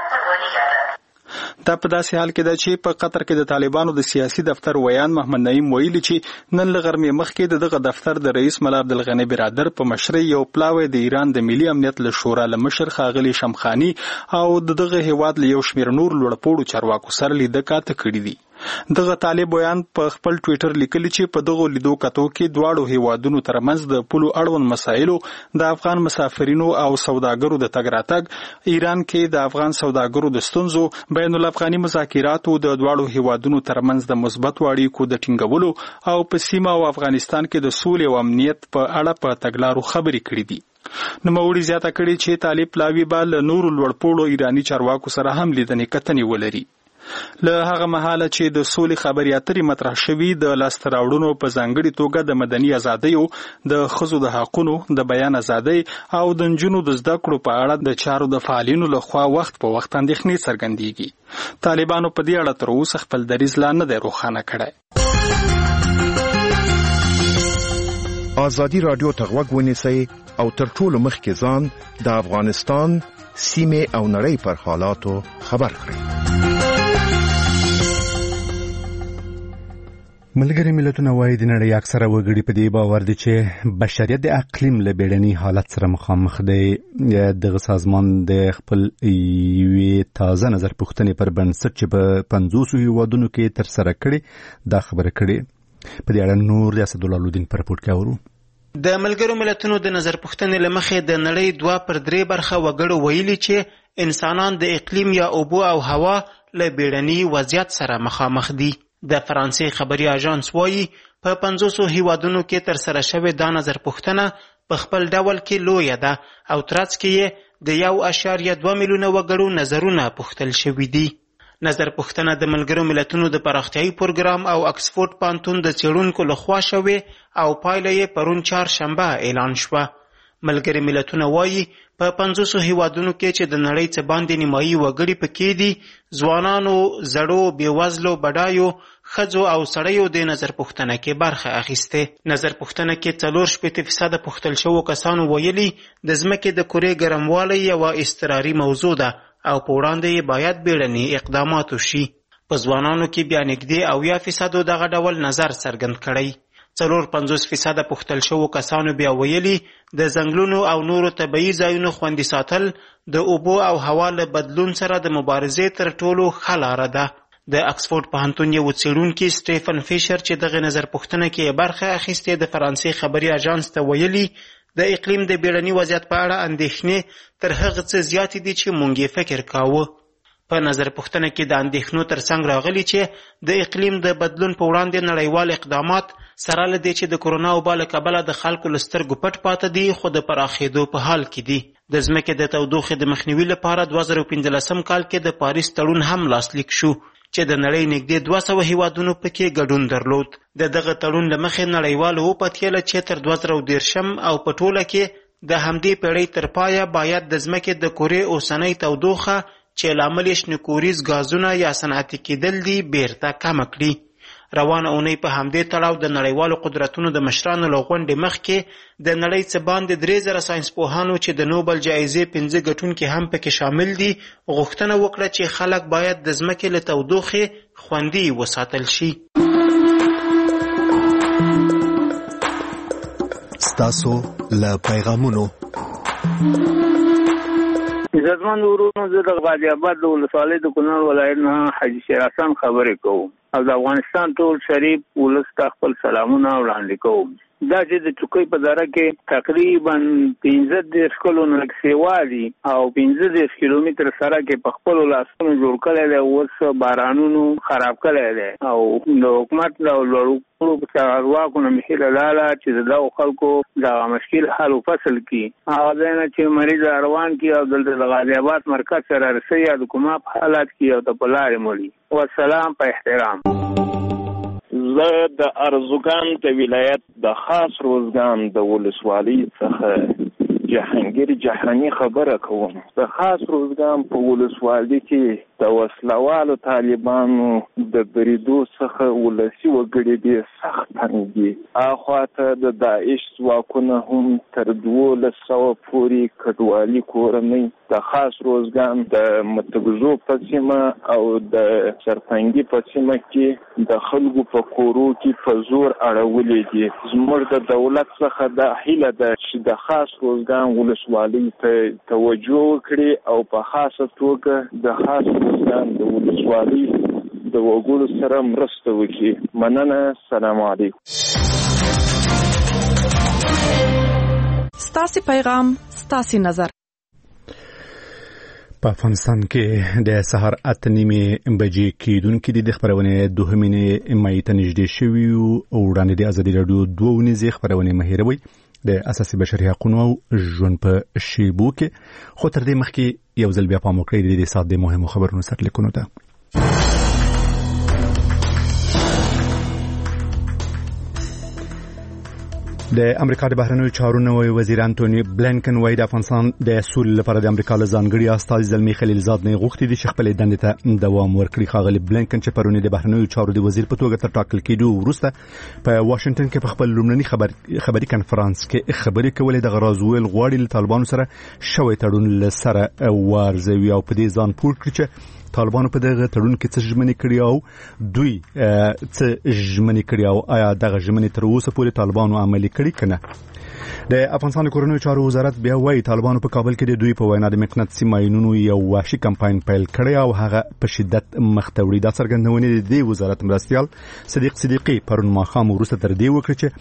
دا په داسې حال کې ده چې په قطر کې د طالبانو د سیاسي دفتر ویان محمد نعیم ویلي چې نن له غرمې مخکې د دغه دفتر د رئیس مولا عبدالغني برادر په مشرۍ یو پلاوی د ایران د ملي امنیت له شورا له مشر ښاغلي شمخاني او د دغه هیواد له یو شمېر نور لوړپوړو چارواکو سره لیده کاته کړي دي. دغه طالب بیان په خپل ټوئیټر لیکلی چې په دغه لیدو کتو کې دواړو هیوادونو ترمنځ د پولو اړوند مسایلو د افغان مسافرینو او سوداګرو د تګ راتګ، ایران کې د افغان سوداګرو د ستونزو، بین الافغاني مذاکراتو د دواړو هیوادونو ترمنځ د مثبت اړیکو د ټینګولو او په سیمه او افغانستان کې د سولې او امنیت په اړه په تګلارو خبرې کړې دي. نوموړي زیاته کړې چې طالب لاوی به له نورو لوړپوړو ایراني چارواکو سره هم لیدنې کتنې ولري. له هغه مهاله چې د سولې خبرې اترې مطرح شوي، د لاسته راوړنو په ځانګړي توګه د مدني ازادیو، د ښځو د حقونو، د بیان ازادۍ او د نجونو د زده کړو په اړه د چارو د فعالینو لخوا وخت په وخت اندېښنې څرګندېږي. طالبانو په دې اړه تر اوسه خپل دریځ لا نه دی روښانه کړی. ازادي راډیو ته غوږ ونیسئ او تر ټولو مخکې ځان د افغانستان سیمې او نړۍ پر حالاتو خبر کړئ. ملګری ملتونه وايي د نړۍ اکثره وګړي په دې باور دي چې بشریت د اقلیم له بیړني حالت سره مخامخ دی. دغه سازمان د خپل یوې تازه نظر پوښتنې پر بنسټ چې په 50 هیوادونو کې تر سره کړي دا خبره کړې. په دې اړه نور ریاست الدین پر رپورټ کوي. د ملګرو ملتونو د نظر پوښتنې لمخې د نړۍ 2/3 برخه وګړو ویلي چې انسانان د اقلیم یا اوبو او هوا له بیړني وضعیت سره مخامخ دي. د فرانسې خبري اژانس وایي په 500 هیوادونو کې تر سره شوې دا نظر پوښتنه په خپل ډول کې لویه ده او ترڅ کې یې د 1.2 میلیونه وګړو نظرونه پوښتل شوي دي. نظر پوښتنه د ملګرو ملتونو د پراختیایي پروګرام او اکسفورد پانتون د څېړونکو لخوا شوې او پایله یې پرون چهارشنبه اعلان شوه. ملګري ملتونه وایي په 500 هیوادونو کې چې د نړۍ څخه باندې نیمایي وګړي پکې دي، ځوانانو، زړو، بېوزلو، بډایو، ښځو او سړیو د نظر پوښتنه کې برخه اخیسته. نظر پوښتنه کې 4% پوښتل شوو کسانو ویلي د ځمکې د کرې ګرموالی یوه اضطراري موضوع ده او په وړاندې یې باید بیړني اقدامات وشي. په ځوانانو کې بیا نږدې 80% دغه ډول نظر څرګند کړی. 4.50% پوښتل شوو کسانو بیا ویلي د ځنګلونو او نورو طبیعي ځایونو خوندي ساتل د اوبو او هوا له بدلون سره د مبارزې تر ټولو ښه لاره ده. د اکسفورد پوهنتون یو څېړونکي سټیفن فیشر چې دغه نظر پوښتنه کې برخه اخیستې د فرانسې خبري اژانس ته ویلي د اقلیم د بیړني وضعیت په اړه اندېښنې تر هغه څه زیاتې دي چې مونږ یې فکر کاوه. په نظر پوښتنه کې د اندېښنو ترڅنګ راغلي چې د اقلیم د بدلون په وړاندې نړیوال اقدامات سره له دې چې د کرونا وبا له کبله د خلکو له سترګو پټ پاته دي خو د پراخېدو په حال کې دي. د ځمکې د تودوخې د مخنیوي لپاره 2015 کال کې د پاریس تړون هم لاسلیک شو چې د نړۍ نږدې 200 هیوادونو پکې ګډون درلود. د دغه تړون له مخې نړیوالو وپتېله چې تر 2030 او په ټوله کې د همدې پیړۍ تر پایه باید د ځمکې د کرې اوسنۍ تودوخه چې لامل یې شنکوریز غازونه یا صنعتي کېدل دي بیرته کمه کړي. روانه اونۍ په همدې تړاو د نړیوالو قدرتونو د مشرانو له غونډې مخکې د نړۍ څخه باندې 3000 ساینسپوهانو چې د نوبل جایزې 5 ګټونکي هم پکې شامل دي غوښتنه وکړه چې خلک باید د ځمکې له تودوخې خوندي وساتل شي. ستاسو له پیغامونو عزتمن ورونو، زه د غازي آباد د ولسوالۍ د کونړ ولایت نه حاجي شیر حسن خبرې کوم او د افغانستان ټول شریف ولس ته خپل سلامونه وړاندې کوم. دا چې د چوکۍ په دره کې تقریبا 15 کلونه سیوالي او 15 کیلومتر سره کې په خپل لاسونو جوړ کړی دی، اوس بارانونو خراب کړی دی او د حکومت له لوړو چارواکو نه مهیله لاله چې د دغو خلکو دغه مشکل حل وفصل کړي. هغه ځای نه چې مریض روان کړي او دلته د غازي آباد مرکز سره رسوي یا د کومه په حالات کې او ته په لارې مړي. والسلام په احترام. زه د ارزګان د ولایت د خاص روزګان د ولسوالۍ څخه جهانگیر جهانی خبره کوم. د خاص روزګان په ولسوالۍ کې د وسلوالو طالبانو د بریدو څخه ولسی وګړي دي سخت تنګ دي. اخواته د داعش ځواکونه هم تر 1200 پورې کډوالي کورنۍ د خاص روزګان د متګزو په سیمه او د سرفنګي په سیمه کې د خلکو په کورو کې په زور اړولې دي. زموږ د دولت څخه د هیله ده چې د خاص روزګان ولسوالۍ ته توجه وکړي او په خاصه توګه د خاص روزګان د ولسوالۍ د وګړو سره مرسته وکړي. مننه. السلام علیکم. ستاسو پیغام ستاسو نظر. په افغانستان کې د سحر 8:30 بجې کېدونکې د خبرونه 2 مې ته نږدې شوي او وړاندې د ازادي راډیو 2 ونیزې خبرونه مهیروي د اساسي بشري حقوقو او ژوند په شیبو کې. خو تر دې مخکې یو ځل بیا پام وکړئ د سات د مهمو خبرونو سرلیکونو ته. د امریکا د بهرنیو چارو نوی وزیر انټونی بلینکن وايي د افغانستان د سولې لپاره د امریکا له ځانګړي استازي زلمی خلیلزاد نه غوښتي دي چې خپل دندې ته دوام ورکړي. ښاغلي بلینکن چې پرونی د بهرنیو چارو د وزیر په توګه تر ټاکل کېدو وروسته په واشنگټن کې په خپل لومړني خبري کنفرانس کې خبرې کولې. د غراز ویل غواړي له طالبانو سره شوی تړون لسره وارزوي او په دې ځان پوه کړي چې طالبانو په دغه تړون کې څه ژمنې کړې او دوی څه ژمنې کړې او آیا دغه ژمنې تر اوسه پورې طالبانو عملي کړې کنه. د افغانستان کورنیو چارو وزارت بیا وايي طالبانو په کابل کې د دوی په وینا د مقناطیسي ماینونو یو وحشي کمپاین پیل کړی او هغه په شدت مخ ته وړي. دا څرګندونه د وزارت مرستيال صدیقي پرون ماښام وروسته تر دې وکړه چې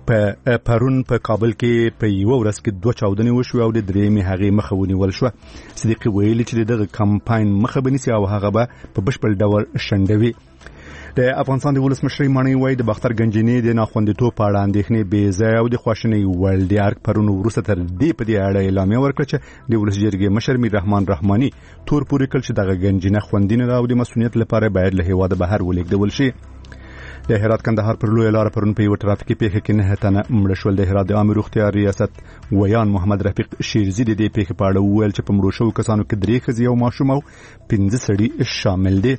پرون په کابل کې په یو ورځ کې 2 چاودنې وشوې او د درېمې هغې مخه ونیول شوه. صدیقي ویلي چې دغه کمپاین مخه بنیسي او هغه به په بشپړ ډول شنډوي. د افغانستان د ولسمشر مانی وای د باختر گنجینی د ناخوندیتوب په اړه اندېښنې بې ځای او د خواشینۍ وړ دي. پرون وروسته تر دې په دې اړه اعلامیه ورکړه چې د ولس جرګې مشر میر رحمان رحماني تور پورې کړ چې دغه گنجینه خوندینه او د مسؤلیت لپاره باید له هیواده بهر ولېږدول شي. د هرات کندهار پر لوی لار پرون په یو ټرافیکي پیښه کې 9 تنه مړه شول. د هرات د عامه روغتیا ریاست ویان محمد رفیق شیرزی د دې پیښې په اړه وویل چې په مړو شوو کسانو کې 3 ښځې او ماشوم او 15 سړي شامل دي.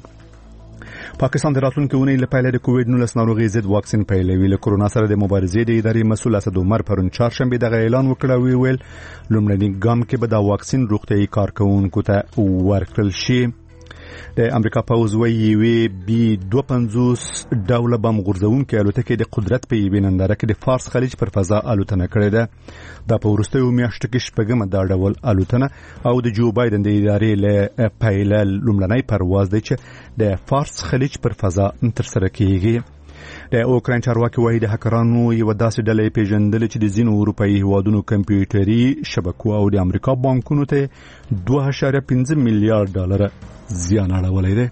پاکستان د راتلونکي اونۍ لپاره د کووډ-19 ناروغي ضد واکسین پیلوي. له کورونا سره د مبارزې د ادارې مسؤل اسد عمر پرون چهارشنبه دغه اعلان وکړ او ویل لومړنی ګام کې به دا واکسین روغتيایي کارکونکو ته ورکړل شي. د امریکا پوز وی B-52 ډول بم غورځونکې الوتکې د قدرت په یوې ننداره کې د فارس خلیج پر فضا الوتنه کړې ده. دا په وروستیو میاشتو کې شپږمه دا ډول الوتنه او د جو بایدن د ادارې له پیله لومړنی پرواز دی چې د فارس خلیج پر فضا ترسره کیږي. د اوکراین چارواکي وايي د هکرانو یو داسې ډله پیژندل چې د ځینو اروپאי هیوادونو کمپیوټري شبکو او د امریکا بانکونو ته $2.5 میلیارډ زیان اړولی دی.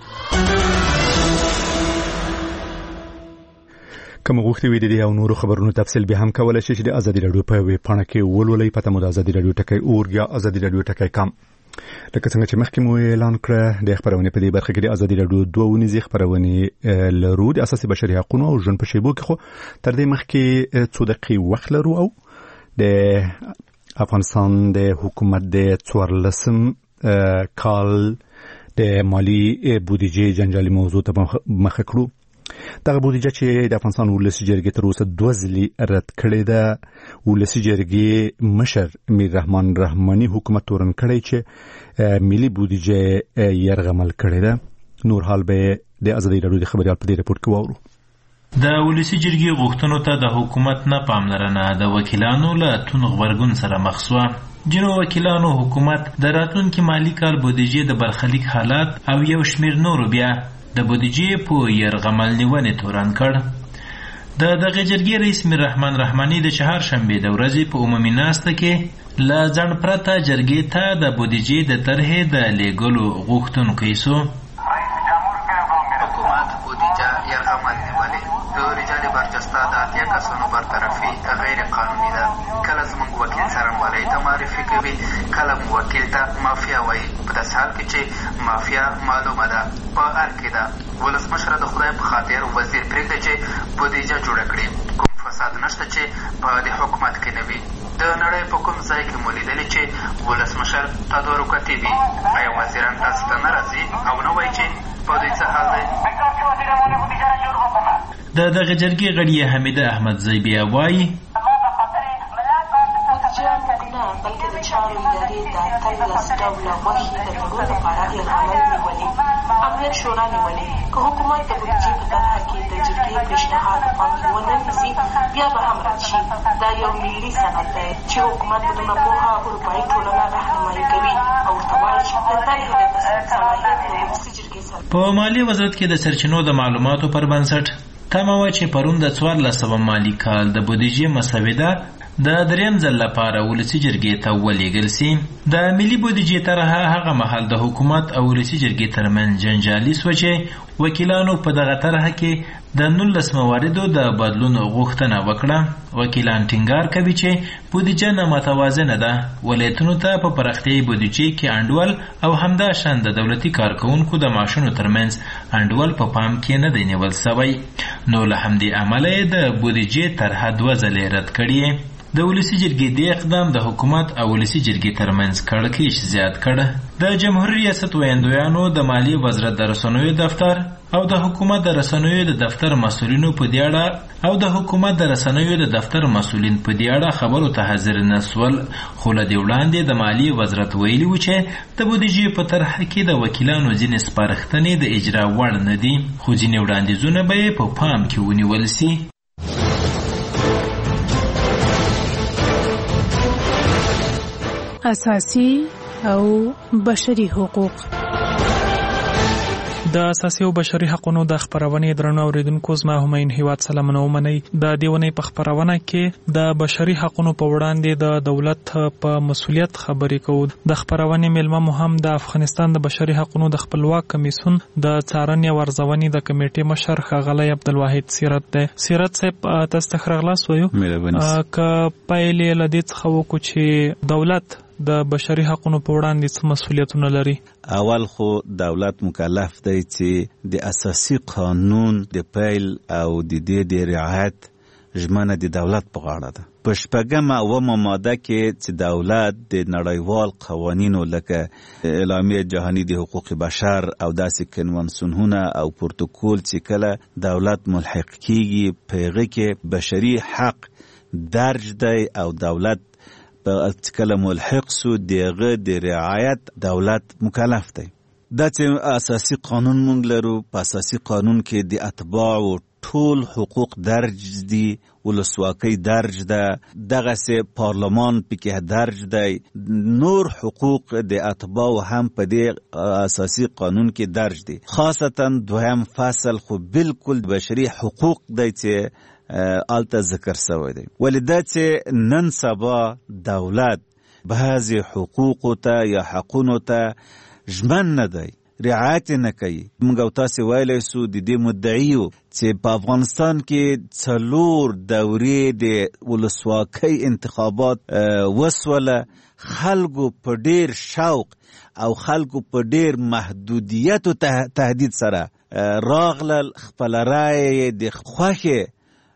کوم غوښتي وي د دې او نورو خبرونو تفصیل به هم کولای شي چې د ازادي راډیو په ویب پاڼه کې ولولئ. پته مو د ازادي راډیو ټکی اور یا ازادي راډیو ټکی کام. لکه څنګه چې مخکې مو اعلان کړ د خبرونه په دې برخه کې د ازادي راډیو 2 ونیزې خبرونه لرو د اساسي بشري حقوقو او ژوند په شیبو کې. خو تر دې مخکې څو دقیقې وخت لرو او د افغانستان د حکومت د 14 کال د مالی بودیجې جنجالي موضوع ته مخه کړو. دغه بودیجه چې د افغانستان ولسی جرګې تر اوسه 2 ځلې رد کړې ده. ولسی جرګې مشر میر رحمان رحماني حکومت تورن کړی چې ملي بودیجه يرغمل کړې ده. نور حال به د ازادي راډیو د خبريال په دې رپورت کې واورو. د ولسی جرګې غوښتنو ته د حکومت نه پاملرنه د وکیلانو له تون غبرګون سره مخ شوه. جنو وکیلانو حکومت د راتلونکي مالی کال بودیجې د برخلیک حالات او یو شمیر نورو بیا د بودیجې په يرغمل نیونې تورن کړ. دغه جرګې رئیس میر رحمان رحماني د چهارشنبه د ورځې په عمومي ناسته کې له ځن پرته جرګې ته د بودیجې د طرحې د لیږلو غوښتونکی شو. حکومت بودیجه يرغمل نیولې د رجال برجسته د 8 کسانو برطرفي غیر قانوني ده. کله زموږ وکیل څرنګوالی ته معرفي کوي، کله وکیل ته مافیا وایي. په داسې حال کې چې مافیا معلومه ده په هر کې ده. ولسمشر د خدای په خاطر وزیر پرېږده چې بودیجه جوړه کړي. کوم فساد نشته چې په دې حکومت کې نه وي. د نړۍ په کوم ځای کې مو لیدلي چې ولسمشر تدارکاتي وي؟ آیا وزیران تاسو ته نه راځي او نه وایي چې په دې څه حال دی؟ دغه جرګې غړي حمیده احمدزی بیا وایي بلکې د چارو ادارې د 13 ډوله غوښې د تړون لپاره يرغمل نیولې. امنیت شورا نیولې. که حکومت د بودیجې په طرحه کې د جرګې پیشنهاد په پام کې ونه نیسي بیا به هم رد شي. دا یو ملي سند دی چې حکومت په دومره پوهه اروپایي ټولنه رهنمایي کوي او ورته وایي چې د دغې هغې تصمیم صلاحیت د ولسي جرګې په مالیې وزارت کې د سرچینو د معلوماتو پر بنسټ تمه وه چې پرون د 1400 مالي کال د بودیجې مسوده د دریم ځل لپاره ولسي جرګې ته ولېږل سي. د ملي بودیجې طرحه هغه مهال د حکومت او ولسي جرګې ترمنځ جنجالي سوه چې وکیلانو په دغه طرحه کې د 19 مواردو د بدلون غوښتنه وکړه. وکیلان ټینګار کوي چې بودیجه نامتوازنه ده. ولایتونو ته په پراختیایي بودیجې کې انډول او همداشان د دولتي کارکوونکو د معاشونو ترمنځ انډول په پام کې نه دی نیول سوی. نو له همدې امله یې د بودیجې طرحه 2 ځلې رد کړې. د ولسي جرګې د اقدام د حکومت او ولسي جرګې ترمنځ کړکېچ زیات کړ. د جمهوریت ریاست ویاندویانو د مالیې وزارت د رسنیو دفتر او د حکومت د رسنیو د دفتر مسؤلینو په دې اړه او د حکومت د رسنیو د دفتر مسؤلین په دې اړه خبرو ته حاضر نه سول. خو له دې وړاندې د مالیې وزارت ویلي و چې د بودیجې په طرحه کې د وکیلانو ځینې سپارښتنې د اجرا وړ نه دي، خو ځینې وړاندیزونه به یې په پام کې ونیول سي. اساسي او بشري حقوق. د اساسي او بشري حقوقو د خبرونې درنو اوریدونکو زما همین هیواد سلامونه ومنئ. د دیونې په خبرونه کې د بشري حقوقو په وړاندې د دولت په مسولیت خبرې کوو. د خبرونې ملمه مهم د افغانستان د بشري حقوقو د خپلواک کمیسیون د څارنې او ارزونې د کمیټې مشر ښاغلی عبدالواحد سیرت دی. سیرت صاحب تاسو ته ښه راغلاست وایو. که پایلې له دې څخه وکړو چې دولت د بشري حقوقو په وړاندې څه مسولیتونه لري. اول خو دولت مکلف دی چې د اساسي قانون د پیل او د دې د رعایت ژمنه د دولت په غاړه ده. په 8 ماده کې چې دولت د نړیوال قوانینو لکه اعلامیه جهانی د حقوق بشر او داسې کنوانسیونونه او پروتوکول چې کله دولت ملحق کیږي په هغه کې بشري حق درج دی او دولت کله ملحق سو دیغه د رعایت دولت مکلف دی. دا چې اساسي قانون مونږ لرو، په اساسي قانون کې د اتباع ټول حقوق درج دي، ولسواکۍ درج ده، دغه سه پارلمان پکې درج دی، نور حقوق د اتباع هم په دې اساسي قانون کې درج دي. خاصتا دویم فصل خو بالکل بشري حقوق دی چې آلته ذکر سوی دی. ولی دا چې نن سبا دولت بعضی حقوقو ته یا حقونو ته ژمن نه دی، رعایت نه کوي. موږ تاسو ویلی سو د دې مدعیو چې په افغانستان کې 4 دورې د ولسواکۍ انتخابات وسوله، خلکو په ډیر شوق او خلکو په ډیر محدودیت او تهدید سره راغلل، خپل رای د خوښه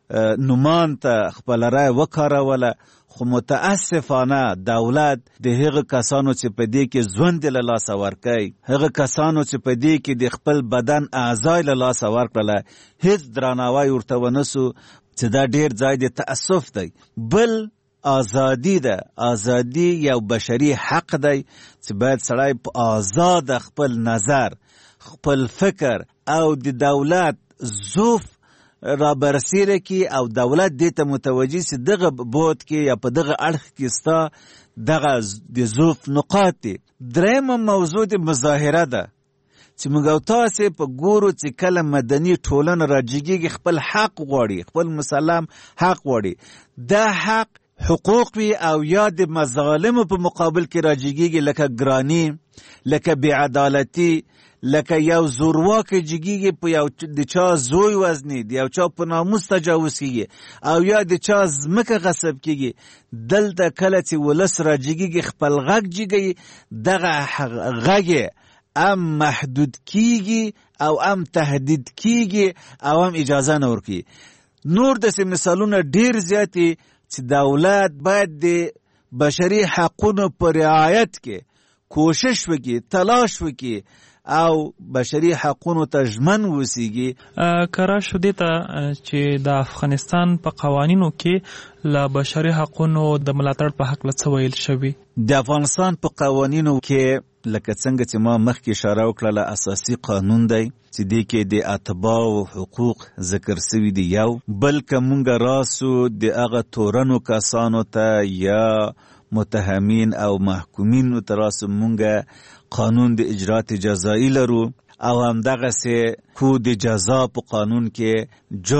نومان ته خپل رای وکاروله. خو متاسفانه دولت د هغه کسانو چې په دې کې ژوند له لاسه ورکوي، هغه کسانو چې په دې کې د خپل بدن اعضای له لاسه ورکړله، هیڅ درناوی ورته ونه سو، چې دا ډیر ځای د تاسف دی. بل ازادي ده. ازادي یو بشري حق دی چې باید سړی په آزاد خپل نظر، خپل فکر او د دولت ظروف را برسیره کی او دولت دې ته متوجي سي دغه بود کې یا په دغه اړخ کې ستا دغه د ظروف نقاط دي. درېمه موضوع د مظاهره ده چې موږ تاسو په ګورو چې کله مدني ټولنه راجګيږي خپل حق غواړي، خپل مسلم حق غواړي، دا حق حقوق وي او یا د مظالم په مقابل کې راجګيږي، لکه ګرانی، لکه بی‌عدالتي، لکه یو زورواک جګیږي په یو د چا زوی وزنی، د یو چا په ناموس تجاوز کیږي او یا د چا ځمکه غصب کیږي. دلته کله چې ولس راجګيږي خپل غږ جګي، دغه غږ ام محدود کیږي او ام تهدید کیږي او ام اجازه نه ورکي. نور د مثالونه ډیر زیاتی چې دولت باید د بشري حقوقو پر رعایت کې کوشش وکړي، تلاش وکړي او بشري حقوقو ته ژمن وسیږي. کرا شو دیتا چې د افغانستان په قوانینو کې له بشري حقوقو د ملاتړ په حق څه ویل شوی؟ د افغانستان په قوانینو کې لکه څنګه چې ما مخکې اشاره وکړه، اساسي قانون دی چې دې کې د اتباع او حقوق ذکر شوی دی. یو بلکې مونږ راسو د هغه تورنو کسانو ته یا متهمین او محکومین تراسو مونږ قانون د اجرات جزایی لرو او همدغه سه کود جزا په قانون کې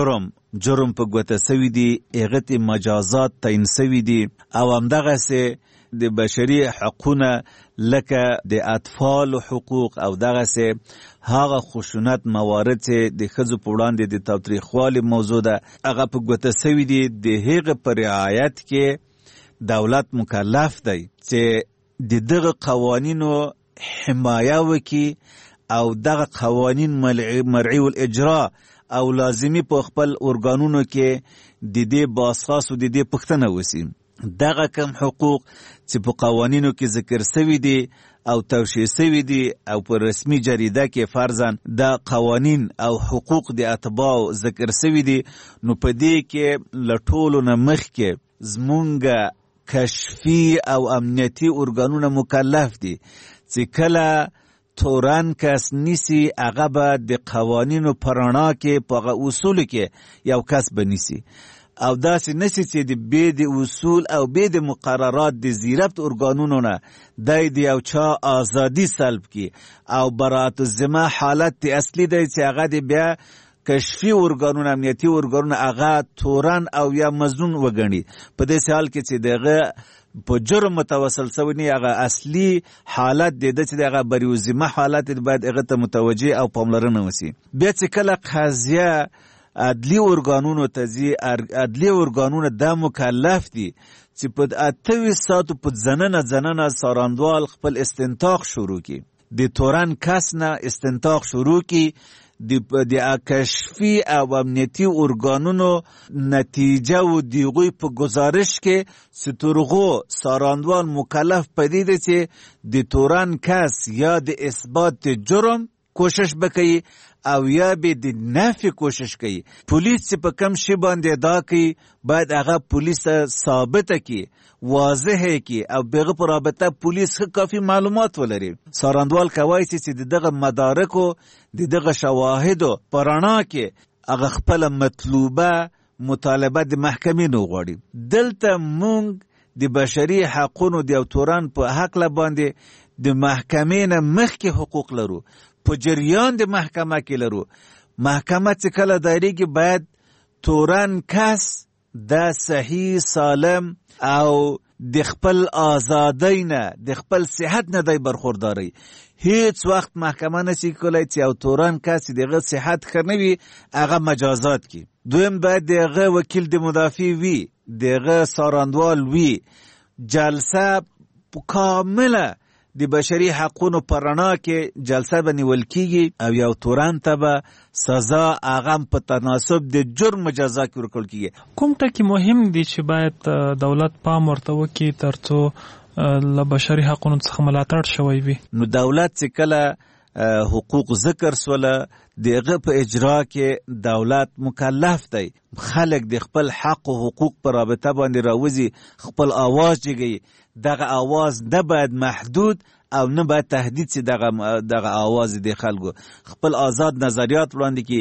جرم په ګوته سوي دي، هغه مجازات تعیین سوي دي، او همدغه سه د بشري حقوقونه لکه د اطفال حقوق او دغه سه هغه خشونت موارد چې د ښځو په وړاندې د تاوتریخوالي موضوع ده، هغه په ګوته سوي دي. د هغه په رعایت کې دولت مکلف دی چې د دغه قوانینو حمایه وکړي او دغه قوانین مرعی الاجرا او لازمی په خپل ارګانونو کې د دې باسخاص او د دې پښتنه وسی. دغه کم حقوق چې په قوانینو کې ذکر شوی دي او توشیح شوی دي او په رسمي جریده کې فرضاً د قوانین او حقوق د اتباع ذکر شوی دي، نو په دې کې لټولو نه مخکې زمونږ کشفي او امنیتي ارګانونه مکلف دي چې کله تورن کس نیسی هغه به د قوانینو پرانا کې په اصول کې یو کس بنیسی او داسې نسی چې د بید اصول او بید مقررات د زیربط ارګانونو نه د یو چا ازادي سلب کی او برات الذمه حالت اصلي دی چې هغه د بیا کشفي ارګانونه امنیتي ارګانونه هغه تورن او یا مزنون وګڼي. په دې حال کې چې دغه په جرم متوسل سوی نه هغه اصلي حالت د چې هغه بریو ذمه حالت باید هغه ته متوجه او پاملرنه وسی. بیا چې کله قضیه عدلی ارګانونو ته عدلی ارګانونه د مکلف دي چې په 28 ساعتو په ځننه ساراندوال خپل استنتاق شروع کی، د تورن کس نه استنتاق شروع کی، د کشفي او امنیتي ارګانونو نتیجه و دیغوی په گزارش کې سترغو ساراندوال مکلف پدې دي چې د تورن کس یا د اثبات جرم کوشش بکړي او یا به د نفي کوشش کوي. پولیس چې په کم شی باندې ادعا کوي باید هغه پولیس ثابت کړي، واضح کړي او بغه پر رابطه پولیس کافي معلومات ولري. ساراندوال کوي چې دغه مدارکو دغه شواهدو پرانا کې هغه خپل مطلوبه مطالبه د محکمې نو غواړي. دلته مونږ د بشري حقوقو د تورن په حق ل باندې د محکمې نه مخکې حقوق لرو، په جریان د محکمه کې لرو. محکمه چې کله دایریږي باید تورن کس د صحیح سالم او د خپل آزادۍ نه د خپل صحت نه دی برخورداري. هیڅ وخت محکمه نشي کولای چې او تورن کس دغه صحت خرنوي هغه مجازات کی. دویم باید دغه وکیل د مدافع وي، دغه ساراندوال وي. جلسه کامله د بشري حقوقو پرانا کې جلسه بنول کیږي او یو تورن ته به سزا هغه په تناسب د جرم جزا کې ورکول کیږي. کوم ټکی مهم دي چې باید دولت پام ورته وکړي ترڅو له بشري حقوقو څخه ملاتړ شوی وي؟ نو دولت چې کله حقوق ذکر سوله دغه په اجرا کې دولت مکلف دی خلک د خپل حق او حقوق پر رابطه باندې راوځي، خپل आवाज جګي. دغه आवाज نه باید محدود او نه باید تهدید سي. دغه आवाज د خلکو خپل آزاد نظریات وړاندې کی.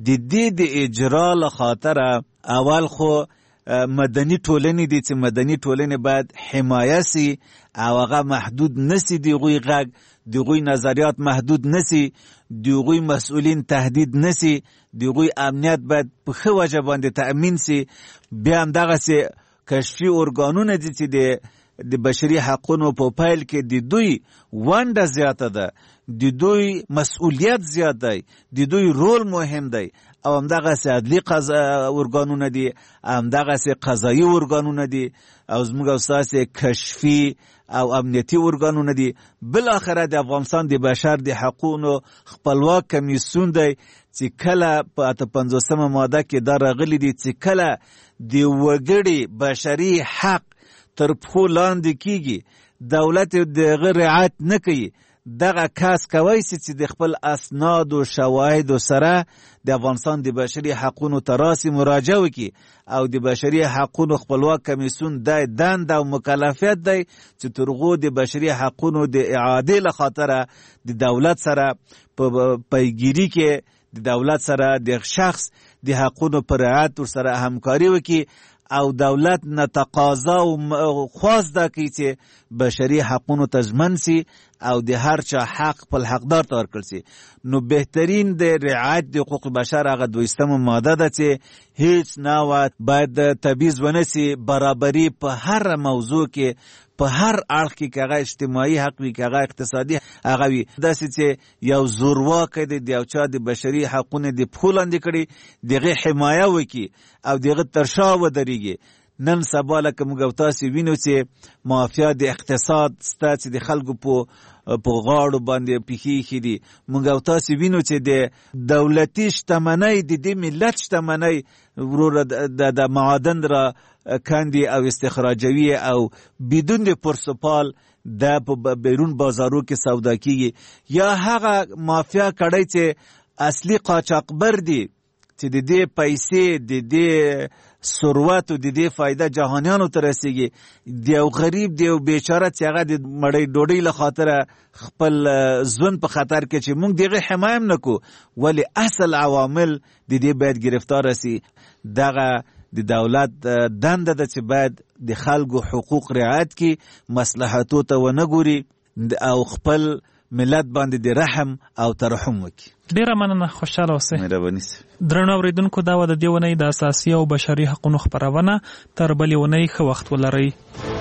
د اجرا له خاطر اول خو مدني ټولنې دي چې مدني ټولنې باید حمایه سي او هغه محدود نسی. دغوی غږ دغوی نظریات محدود نسی، دغوی مسئولین تهدید نسی، دغوی امنیت باید په ښه وجه باندې تأمین سي. بیا هم دغسې کشفي ارګانونه دي چې د بشري حقوقو په پیل کې د دوی ونډه زیاته ده، د دوی مسئولیت زیات دی، د دوی رول مهم دی. او همدغسې عدلي ارګانونه دي، همدغسې قضایي ارګانونه دي او زموږ او ستاسې کشفي او امنیتي ارګانونه دي. بالاخره د افغانستان د بشر د حقوقو خپلواک کمیسیون دی چې کله په 58مه ماده کې دا راغلي دي چې کله د وګړي بشري حق تر پښو لاندې کیږي، دولت دغه رعایت نه کوي، دغه کس کوي چې د خپل اسناد او شواهد سره د افغانستان د بشري حقوقو تراسی مراجعه وکړي او د بشري حقوقو خپلواک کمیسیون د دند او مکلفیت دی چې ترغو د بشري حقوقو د اعاده له خاطر د دولت سره په پیګیری کې د دولت سره د شخص د حقوقو پر رعایت سره همکاري وکړي او دولت نه تقاضا او خواست ده چې بشري حقوقو تضمن سي او د هر چا حق په حقدار ته ورکړل شي. نو بهترین د رعایت د حقوق بشر هغه 22مه ماده ده چې هیڅ نوع باید تبعیض ونه سي، برابري په هر موضوع کې، په هر اړخ کې، که هغه اجتماعي حق وي که هغه اقتصادي هغه وي، داسې چې یو زورواکی دی د یو چا د بشري حقونه د پښو لاندې کړي دغه حمایه وکړي او دغه تر شا ودرېږي. نن سبا لکه موږ او تاسې وینو چې مافیا د اقتصاد سته چې د خلکو په غاړو باندې پښې ایښي دي. موږ او تاسې وینو چې د دولتي شتمنۍ د دې ملت شتمنۍ وروره د معادن را کاندي او استخراجوي او بدون د پرسپال د په بیرون بازارو کې سودا کیږي. یا هغه مافیا کړی چې اصلي قاچاقبر دي چې د دې پیسې د دې ثروت او د دې فایده جهانیانو ته رسیږي. د یو غریب د یو بیچاره چې هغه د مړۍ ډوډۍ له خاطره خپل ژوند په خطر کې چې موږ دغه حمایه هم نکو، ولی اصل عوامل د دې باید گرفتار شي. دغه د دولت دنده ده چې باید د خلکو حقوق رعایت کړي، مصلحتو ته ونه ګوري او خپل ملت باندې د رحم او ترحم وکړي. ډیره مننه، خوشاله اوسئ. مهرباني سي. درنو اوریدونکو، دا و د دې ونې د اساسي او بشري حقوقو خبرونه. تر بلې ونې ښه وخت ولرئ.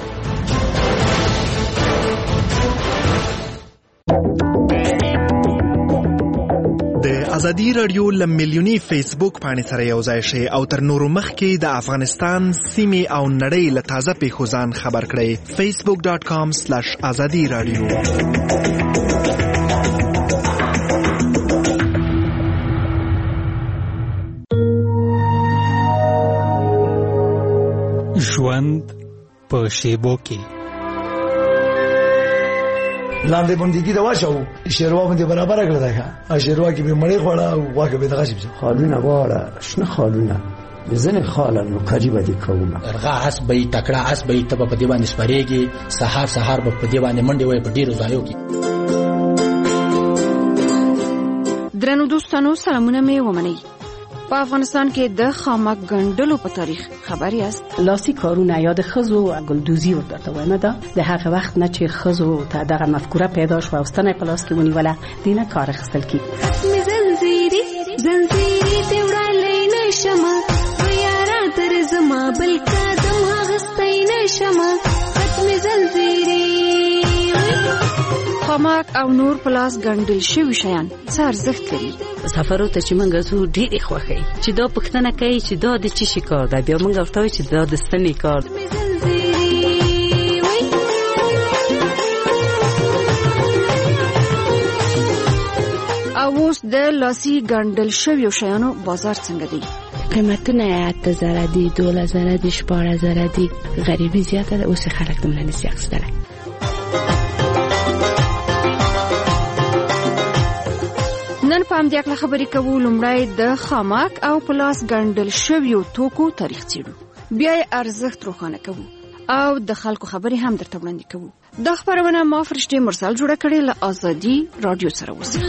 د ازادي رادیو لملیونی فیسبوک باندې سره یو ځای شئ او تر نورو مخکې د افغانستان سیمې او نړۍ له تازه پیښو ځان خبر کړئ. facebook.com/azadi radio. ژوند په شیبو کې لاندې بندګي دا واچو شیروا باندې برابر کړل دا شیروا کې به مړې خوړه او واګه به دغه شي خالونه غواړه شنه خالونه ځنه خاله نو کاجی باندې کومه ارغا حسبې تکړه حسبې ته په دې باندې سپریږي، سحر په دې باندې منډه وای په ډیرو ځایو کې. درنو دوستانو، سلامونه مې ومنئ. په افغانستان کې د خامک ګنډلو په تاریخ خبر یاست؟ لاسي کارونه یا د خزو ګلدوزي ورته وایم ده. د هغه وخت نه چې خزو ته دغه مفکوره پیدا شو او ستنه په لاس کې ونیوله دینه کار اخیستل کی. زنجیری ته وړاندې نشمه یارا تر زما بل قدم هغستای نشمه ختم زنجیری. خامک او نور پلاس ګنډل شوی شیان څه ارزښت لري؟ سفرو ته چې موږ زو ډېر خوښي چې دا پښتنه کوي چې دا د چی شي کار ده، بیا موږ ورته چې دا د ستنې کار. او اوس د لاسي ګنډل شویو شیانو بازار څنګه دی؟ قیمتونه 8000 دي، 12000 دي، 14000 دي. غریبی زیاته ده، اوس خلک دمنه نسی اخستره. نن په همدې اړه خبرې کوو. لومړی د خامک او پلاس ګنډل شویو توکو تاریخ څېړو، بیا یې ارزښت روښانه کوو او د خلکو خبرې هم درته وړاندې کوو. دا خبرونه ما فرشتې مرسل جوړه کړې له ازادي رادیو سره. اوسئ.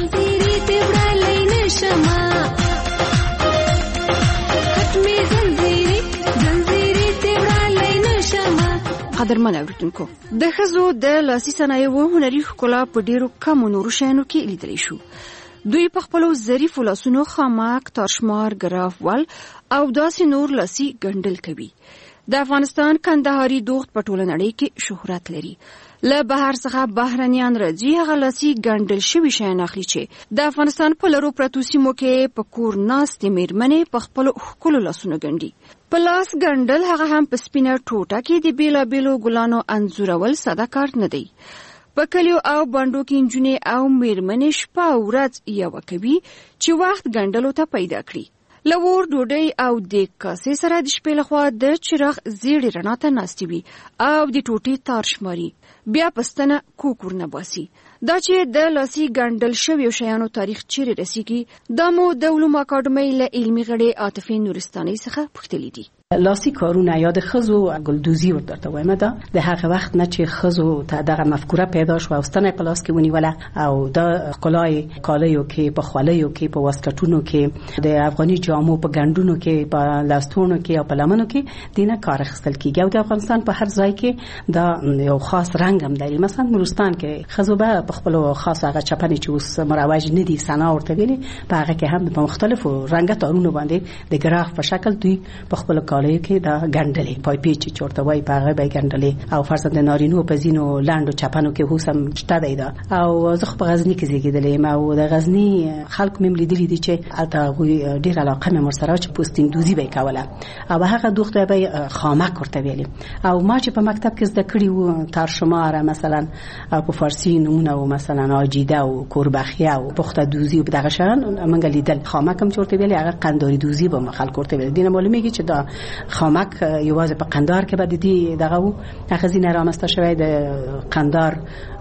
قدرمن اوریدونکو، د ښځو د لاسي صنایعو هنري ښکلا په ډېرو کمو نورو شیانو کې لیدلی شو. دوی په خپلو ظریفو لاسونو خامک، تارشمار، ګراف ول او داسې نور لاسي ګنډل کوي. د افغانستان کندهاري دوخت په ټوله نړۍ کې شهرت لري. له بهر څخه بهرنیان راځي هغه لاسي ګنډل شوي شیان اخلي چې د افغانستان په لرو پرتو سیمو کې په کور ناستې میرمنې په خپلو ښکلو لاسونو ګنډي. په لاس ګنډل هغه هم په سپینه ټوټه کې د بیلابیلو ګلانو انځورول ساده کار نه دی. په کلیو او بانډو کې نجونې او میرمنې شپه او ورځ یوه کوي چې وخت ګنډلو ته پیدا کړي. له اور ډوډۍ او د کاسې سره د شپې لخوا د چراغ زیړې رڼا ته ناستې وي او د ټوټې تار شماري، بیا پستنه کوکور نه باسي. دا چې د لاسي ګنډل شویو شیانو تاریخ چیرې رسیږي، دا مو د علومو اکاډمۍ له علمي غړې عاطفې نورستانۍ څخه پوښتلي دي. لاسي کارونه یا د خزو ګلدوزي ورته وایم دا د هغه وخت نه چې خزو ته دغه مفکوره پیدا شو او ستنه په لاس کې ونیوله او د خلای کالیو کې په خولایو کې په واسکټونو کې د افغاني جامو په ګندونو کې په لاستونو کې او په لمنو کې دینه کار اخیستل کیږي او د افغانستان په هر ځای کې دا یو خاص رنگ هم لري. مثلا نورستان کې خزو به په خپل خاص هغه چپنې چې اوس مروج نه دي سنا ورته ویلي په هغه کې هم په مختلفو رنګه تارونو باندې د ګراف په شکل دوی په خپل کالیو کې دا ګندلې پای پیچ چورته وای په هغه به ګندلې او فرض د نارینو په زینو لاندو چپنو کې هوسم شته دی دا. او زه په غزنی کې زیږیدلې ما او د غزنی خلک مې لیدلې دي چې البته ډېر علاقه مې مرسره چې پوستین دوزی به کوله او هغه دوخته به خامک ورته ویلې او ما چې په مکتب کې زده کړی و ترشماره مثلا په فارسی نمونه او مثلا اجیده او کوربخیه او پخته دوزی او دغه شان منګ لیدل خامک هم چورته ویلې هغه قنداری دوزی به خلک ورته ویل. دینه معلومیږي چې دا خامک یوازې په قندار کې بد دي دغه هغه زینه رامسته شوی د قندار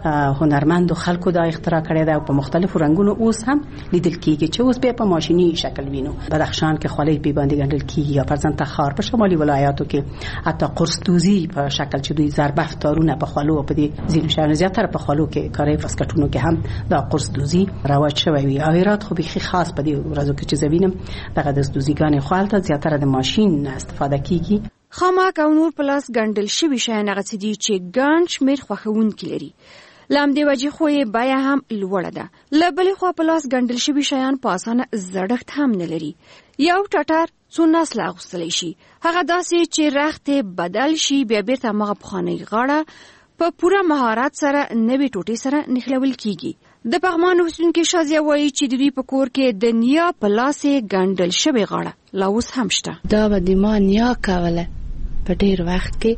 هنرمند خلکو دا اختراع کړی دا په مختلفو رنگونو اوس هم لیدل کیږي چې اوس به په ماشینی شکل وینو. بدخشان کې خولۍ په باندې ګندل کیږي یا پرځن تخار په شمالي ولایاتو کې حتی قرص دوزی په شکل چې دوی ضربه تارونه په خولو او په دې زینو شان زیاتره په خولو کې کاري فسکټونو کې هم دا قرص دوزی رواج شوی وي. او هرات خو بيخي خاص په دې ورځو کې چې زوینم دغه د دوزیګان خپلته زیاتره د ماشين استفاده کیږي. خامک او نور پلاس ګندل شوی شیان هغه دي چې ګڼ شمیر خوښونکي لري. لام دی وجه خوې بیا هم لوړه ده. لبلې خو پلاس ګندل شوی شیان په اسانه زړښت هم نه لري. یو ټټر څو نسل اغوستلی شي هغه داسې چې رخت بدل شي بیا بیرته مغه بخانه غاړه په پوره مهارت سره نوې ټوټې سره نخلول کیږي. د پغمان اوسونکو شازیا وایي چې د دوی په کور کې د نیا پلاسې ګندل شوی غاړه لا اوس هم شته. دا به د ما نیا کوله په ډیر وخت کې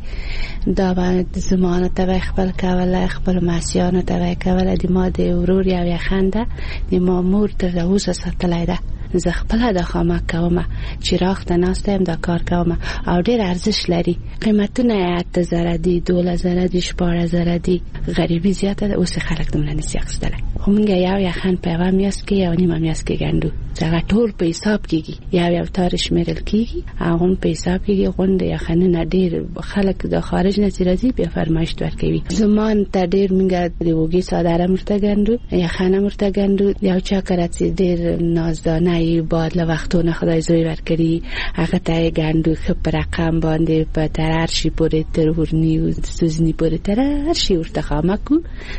دا باندې زمانه ته خپل کوله خپل ماسیانه ته کوله د ما د ورور یا خنده د ما مور تر اوسه ساتلای ده. زه خپل د خامک کوم چې راخته ناستم دا کار کوم او ډیر ارزش لري. قیمتونه 8000 دي 12000 دي 14000 دي غریبی زیاته ده اوس خلک دومره نسی اخستله. خو مونږ یو خان په و میاس کې یو نیمه میاس کې ګندو څنګه ټول په حساب کېږي یو تاریخ مېرل کېږي هغه په حساب کېږي غونډه یا خننه ډیر خلک د خارج نه راځي په فرمایش ورکوي. زمان ته ډیر مونږ د وګي ساده مرته ګندو یا خانه مرته ګندو یو چا کړه ډیر نازدانه بعد له وختونه خدای زوی ورکړي هغه ته ګندو خپ رقم باندې په ترار شي پورې تر ورنی او سوزنی پورې ترار شي ورته خامکو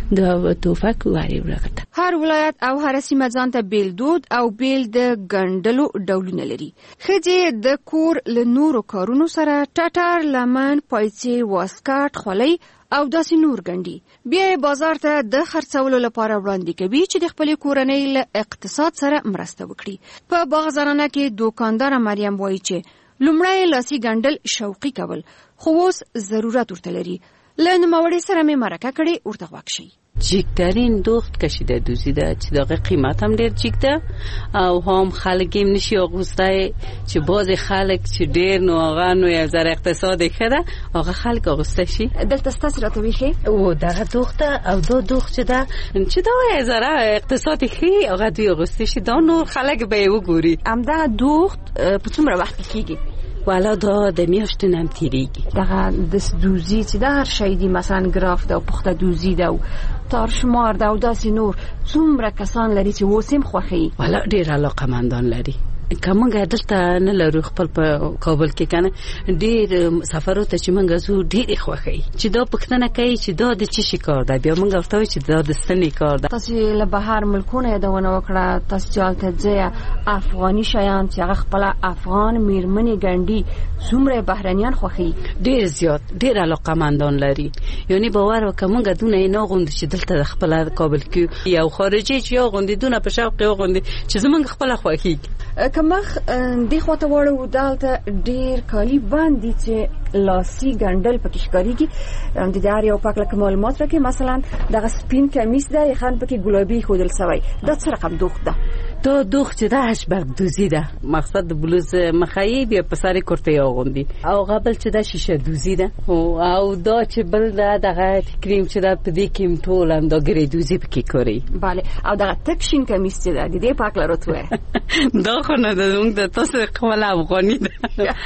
د توفک واري ورکړه. هر ولایت او هر سیمه ځان ته بیل دود او بیل د ګندلو ډولونه لري. خځې د کور له نورو کارونو سره ټټر لمن پایڅې واسکټ خولۍ او داسې نور ګندي بیا بازار ته د خرڅولو لپاره وړاندې کوي چې د خپل کورنۍ له اقتصاد سره مرسته وکړي. په باغزرانه کې دوکاندار مریم وایي چې لومړی لاسي ګندل شوقي کول خو اوس ضرورت ورته لري. له نوموړي سره مې مرکه کړې ورته غوږ شي. جیکترین دوخت کشیده دوزیده چې دغه قیمت هم ډیر جیک ده او هم خلک هم نشي اغوسته چې باز خلک چې ډیر نو هغه نو یو ذره اقتصاد خره هغه خلک اغوسته شي. دلته ستاسو راته ویخي او دغه دوخته او دو دوخت چې دا یو ذره اقتصاد خي هغه دوی اغوسته شي دا نور خلک به وګوري. همدا دوخت په څومره وخت کېږي؟ والا دا د میاشتې نم تیریږي. دغه د دوزی چې د هر شی دی مثلا ګراف ده او پخته دوزی ده او تارشمار ده او داسې نور څومره کسان لري چې وسیم خوښي؟ والا ډیر علاقمندان لري. کومه دلته نه لرو خپل په کابل کې کنه ډیر سفرو ته چې مونږ زو ډیر خوښي چې دا پښتنه کوي چې دا د چی کار ده بیا مونږ ورته چې دا د ستنې کار ده. تاسو له بهر ملکونه دونه وکړه تاسو چالت ځای افغاني شیان چې هغه خپل افغان میرمنې ګندي څومره بهرنیان خوښي؟ ډیر زیات ډیر علاقمندان لري. یعنی باور وکړه مونږ دونه نه غوند چې دلته خپل کابل کې یو خارجي چې یو غوندي دونه په شوق یو غوندي چې زمونږ خپل خوښي کمخ دی خواته وړو دالته ډیر کالی باندې چې لاسي ګنډل پکې ښکاریږي د دې یو پاک لکه معلومات راکې مثلا دغه سپین کمیس ده یې خان پکې ګلابي خودل سوی دا څه رقم دوخت ده دا دوخت چې ده اشبرق دوزی ده مقصد د بلوز مخایي بیا په سر کرته اغوندي او قبل چې ده شیشه دوزی ده او دا چې بل ده دغه کریم چې ده په دې کې ټول هم دا ګری دوزی پکې کوي bale او دغه تک شین کمیس چې ده د دې پاک لروتوه دا خو نه ده موږ د تاسو خپل افغاني ده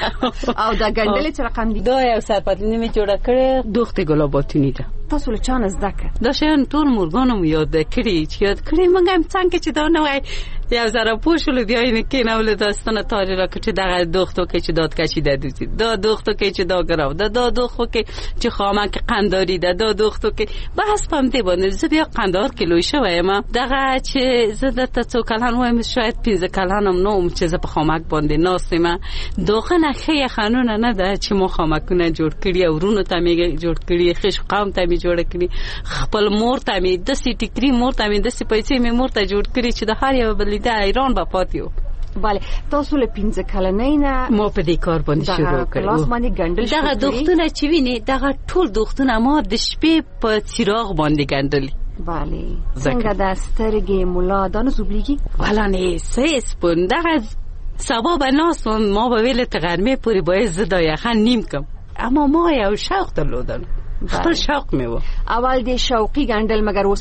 او دا ګنډلې چې رقم دي دا یو سرپتلونی می جوړه کړې دوخت ګلاباتونی ده تاسو له چانه زده کړ دا شین ټول مورګانو یاد کړی چې یاد کړی موږ هم څنګه چې دا نه وای یو زره پوښل بیا یې کې نه ول داستانه تاج را کړ چې دغه دوختو کې چې داد کشی ده دوزی دا دوختو کې چې دا ګراو دا دوختو کې چې خامک قنداری ده دا دوختو کې بحث پم دی باندې زه بیا قندار کیلو شوم دغه چې زه د تاسو کلان وایم شاید 15 کلانم نوم چې زه په خامک باندې ناستم دوغه نه خې قانون نه ده چې مو خامکونه جوړ کړی او ورونو ته می جوړ کړی خش قوم ته می جوړ کړی خپل مور ته می د سې ټیکری مور ته می د سې پیسې می مور ته جوړ کړی چې د هر یو بل د ایران با پاتیو bale تاسو له 15 کلنۍ نه مو په دې کار باندې شروع کړو کلاس باندې ګنډل دغه دوختونه چې ویني دغه ټول دوختونه ما د شپې په چراغ باندې ګنډل bale څنګه د سترګې مولا دانه زوبليږي ولا نه سېس پون دغه سبب ناس ما به ویل تغرمه پوری باید زدا یخن نیم کم اما ما یو شوق درلودم خپل شوق می و اول د شوقي ګنډل مګر اوس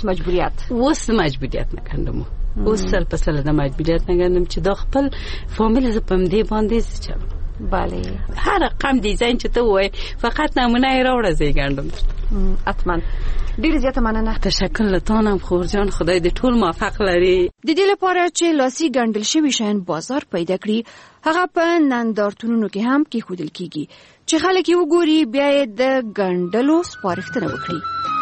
مجبوریت نکندم اوس سل په سل د مجبوریت نګندم چې دا خپل فامیل ز پم دی باندې چل bale هر رقم دیزاین چې ته وای فقط نمونه یې راوړه زی ګندم اتمن ډیر زیاته مننه تشکر لتانم خورجان خدای دې ټول موفق لري د دې لپاره چې لاسي ګنډل شوی شین بازار پیدا کړي هغه په نندارتونونو کې هم کې خودل کیږي چې خلک یې وګوري بیا یې د ګنډلو سپارښتنه وکړي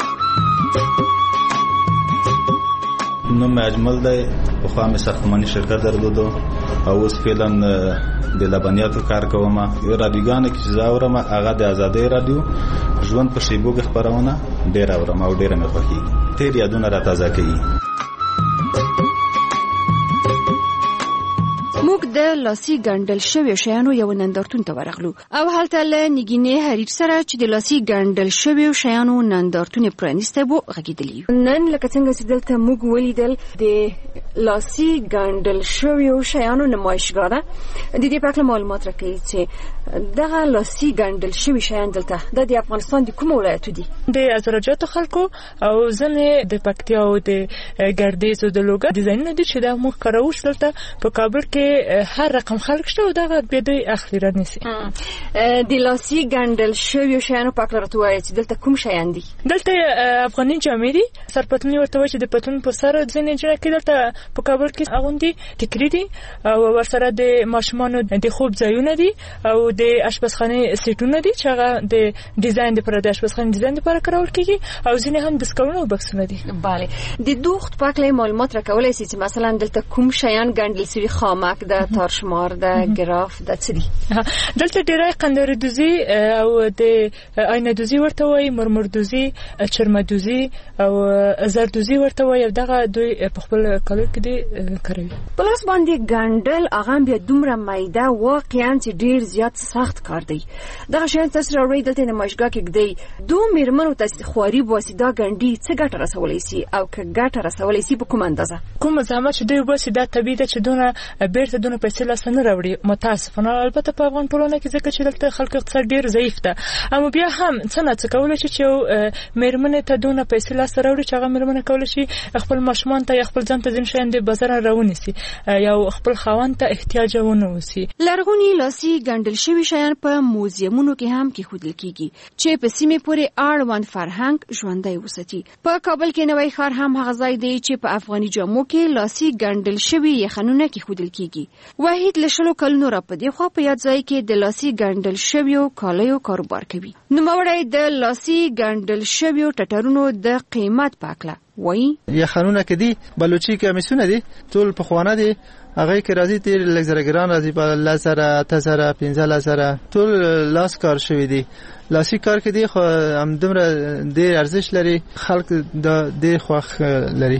نوم اجمل دی په خامه ساختماني شرکت درلودو او اوس فعلا د لبنیاتو کار کوم رادیوګان کې زاورم هغه د آزادۍ رادیو ژوند په شیبوګ خبرونه ډیر اورم او ډیر مې خوښي تیر یادونه را تازه کوي موږ د لاسي ګنډل شوی شیانو یو نندارتون ته ورغلو او هلته له نګینې حریر سره چې د لاسي ګنډل شوی شیانو نندارتون پرانیسته وو غږیدلی نن لکه څنګه چې دلته موږ ولیدل د لاسي ګنډل شوی شیانو نمایشګاه ده د دې په اړه معلومات راکوي چې دغه لاسي ګنډل شوی شیان دلته د افغانستان د کوم ولایت دي د ازرجات خلکو او ځنې د پکتیا او د ګردیز او د لوګا ډیزاینونه دي چې د موږ کاروش دلته په کابل کې هر رقم خلک شته او دغه به دوی اخلي رانیسي د لاسي ګنډل شوی شیانو په اړه راټوي چې دلته کوم شیان دي دلته افغاني جامې دي سرپتلونی ورته وایي چې د پتلون په سر ځینې جوړه کې دلته په کابل کې اغوندي ټیکری دي او ورسره د ماشومانو د خوب ځایونه دي او د اشپزخانه سیټونه دي چې هغه د ډیزاین لپاره د اشپزخانه ډیزاین لپاره کارول کیږي او ځینې هم د سکرونو او بکسونه دي bale د دوخت په اړه معلومات راکولای شي چې مثلا دلته کوم شیان ګنډل شوی خامک د تارشمار د ګراف د څه دي دلته ډیری قنداري دوزي او د آینه دوزي ورته وایي مرمر دوزي چرمه دوزي او زر دوزي ورته وایي دغه دوی په خپل کالو کې دي کوي پلاس باندې ګنډل هغه بیا دومره مایده واقعا چې ډیر زیات سخت کار دی دغه شیان تاسو راوړی دلته نمایشګاه کې دی دوه میرمنو تاسو خواري واسیدا ګنډي څه ګټه رسولای شي او که ګټه رسولای شي په کوم اندازه کوم زحمت چې دوی واسیدا طبيعي ده چې دونه بیرته دونه پیسې لاسنه راوړي متاسفانه البته په افغان ټولنه کې ځکه چې دلته خلک اقتصاد ډیر ضعیف ده اما بیا هم څنګه کولای شي چې میرمنه ته دونه پیسې لاسته راوړي چې هغه میرمنه کولای شي خپل ماشومان ته خپل ځان ته ځین شي د بازار راونیسي یا خپل خاوند ته احتیاج ونه وسی لرغونی لاسي ګنډل شوی شیان په موزیمونو کې هم کې خودل کیږي چې په سیمه پورې اړوند فرهنګ ژوندۍ وساتي په کابل کې نوی ښار هم هغه ځای دی چې په افغاني جامو کې لاسي ګنډل شوی یخنونه کې خودل کیږي واحد لشلو کلونو را په دی خو په یاد ځای کې د لاسي ګنډل شویو کالیو کاروبار کوي نو مورای د لاسي ګنډل شویو ټټرونو د قیمت پاکله وای یخنونه کې دي بلوچي کمیسونه دي ټول په خوانه دي هغه کې راځي تیر لګزرګران راځي په لاسره تزره 15 ټول لاس کار شوی دي لاسي کار کې دي خو هم دومره ډیر ارزښت لري خلک د ډیر خوښ لري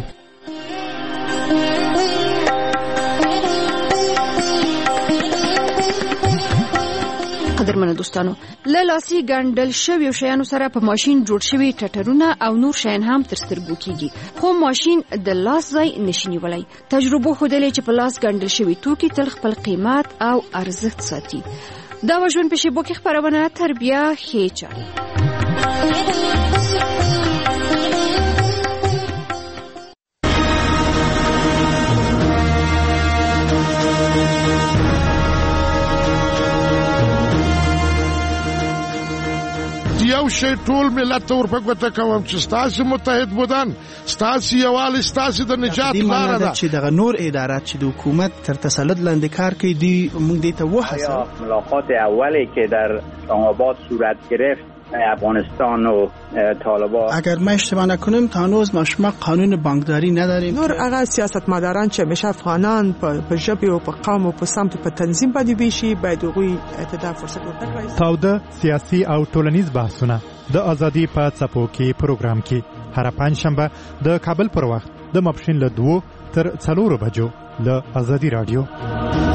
قدرمنو دوستانو له لاسي ګنډل شویو شیانو سره په ماشين جوړ شوی ټټرونه او نور شیان هم تر سترګو کیږي خو ماشين د لاس ځای نشي نیولای تجربه ښودلې چې په لاس ګنډل شوی توکي تل خپل قیمت او ارزښت ساتي دا وژن په شیبو کې خبرونه تربیه ښه چاري یو شی ټول ملت ته ورپګوته کوم چې ستاسو متحد بودن ستاسو یووالی ستاسو د نجات لاره ده چې دغه نور ادارات چې د حکومت تر تسلط لاندې کار کوي دی موږ دې ته وحسه ملاقات اولی که در آباد صورت گرفت افغانستان و طالبان اگر ما اشتباه نکنیم تا هنوز ما شما قانون بانکداری نداریم نور هغه سیاستمداران چې همیشه افغانان په ژبه او په قوم او په سمت په تنظیم باندې ویشي باید هغوی ته فرصت ورکړي تاوده سیاسي او ټولنیز بحثونه د ازادي په څپو کې پروګرام کې هر پنځشنبه د کابل پر وخت د ماپښین له 2 تر 4 بجو له ازادي رادیو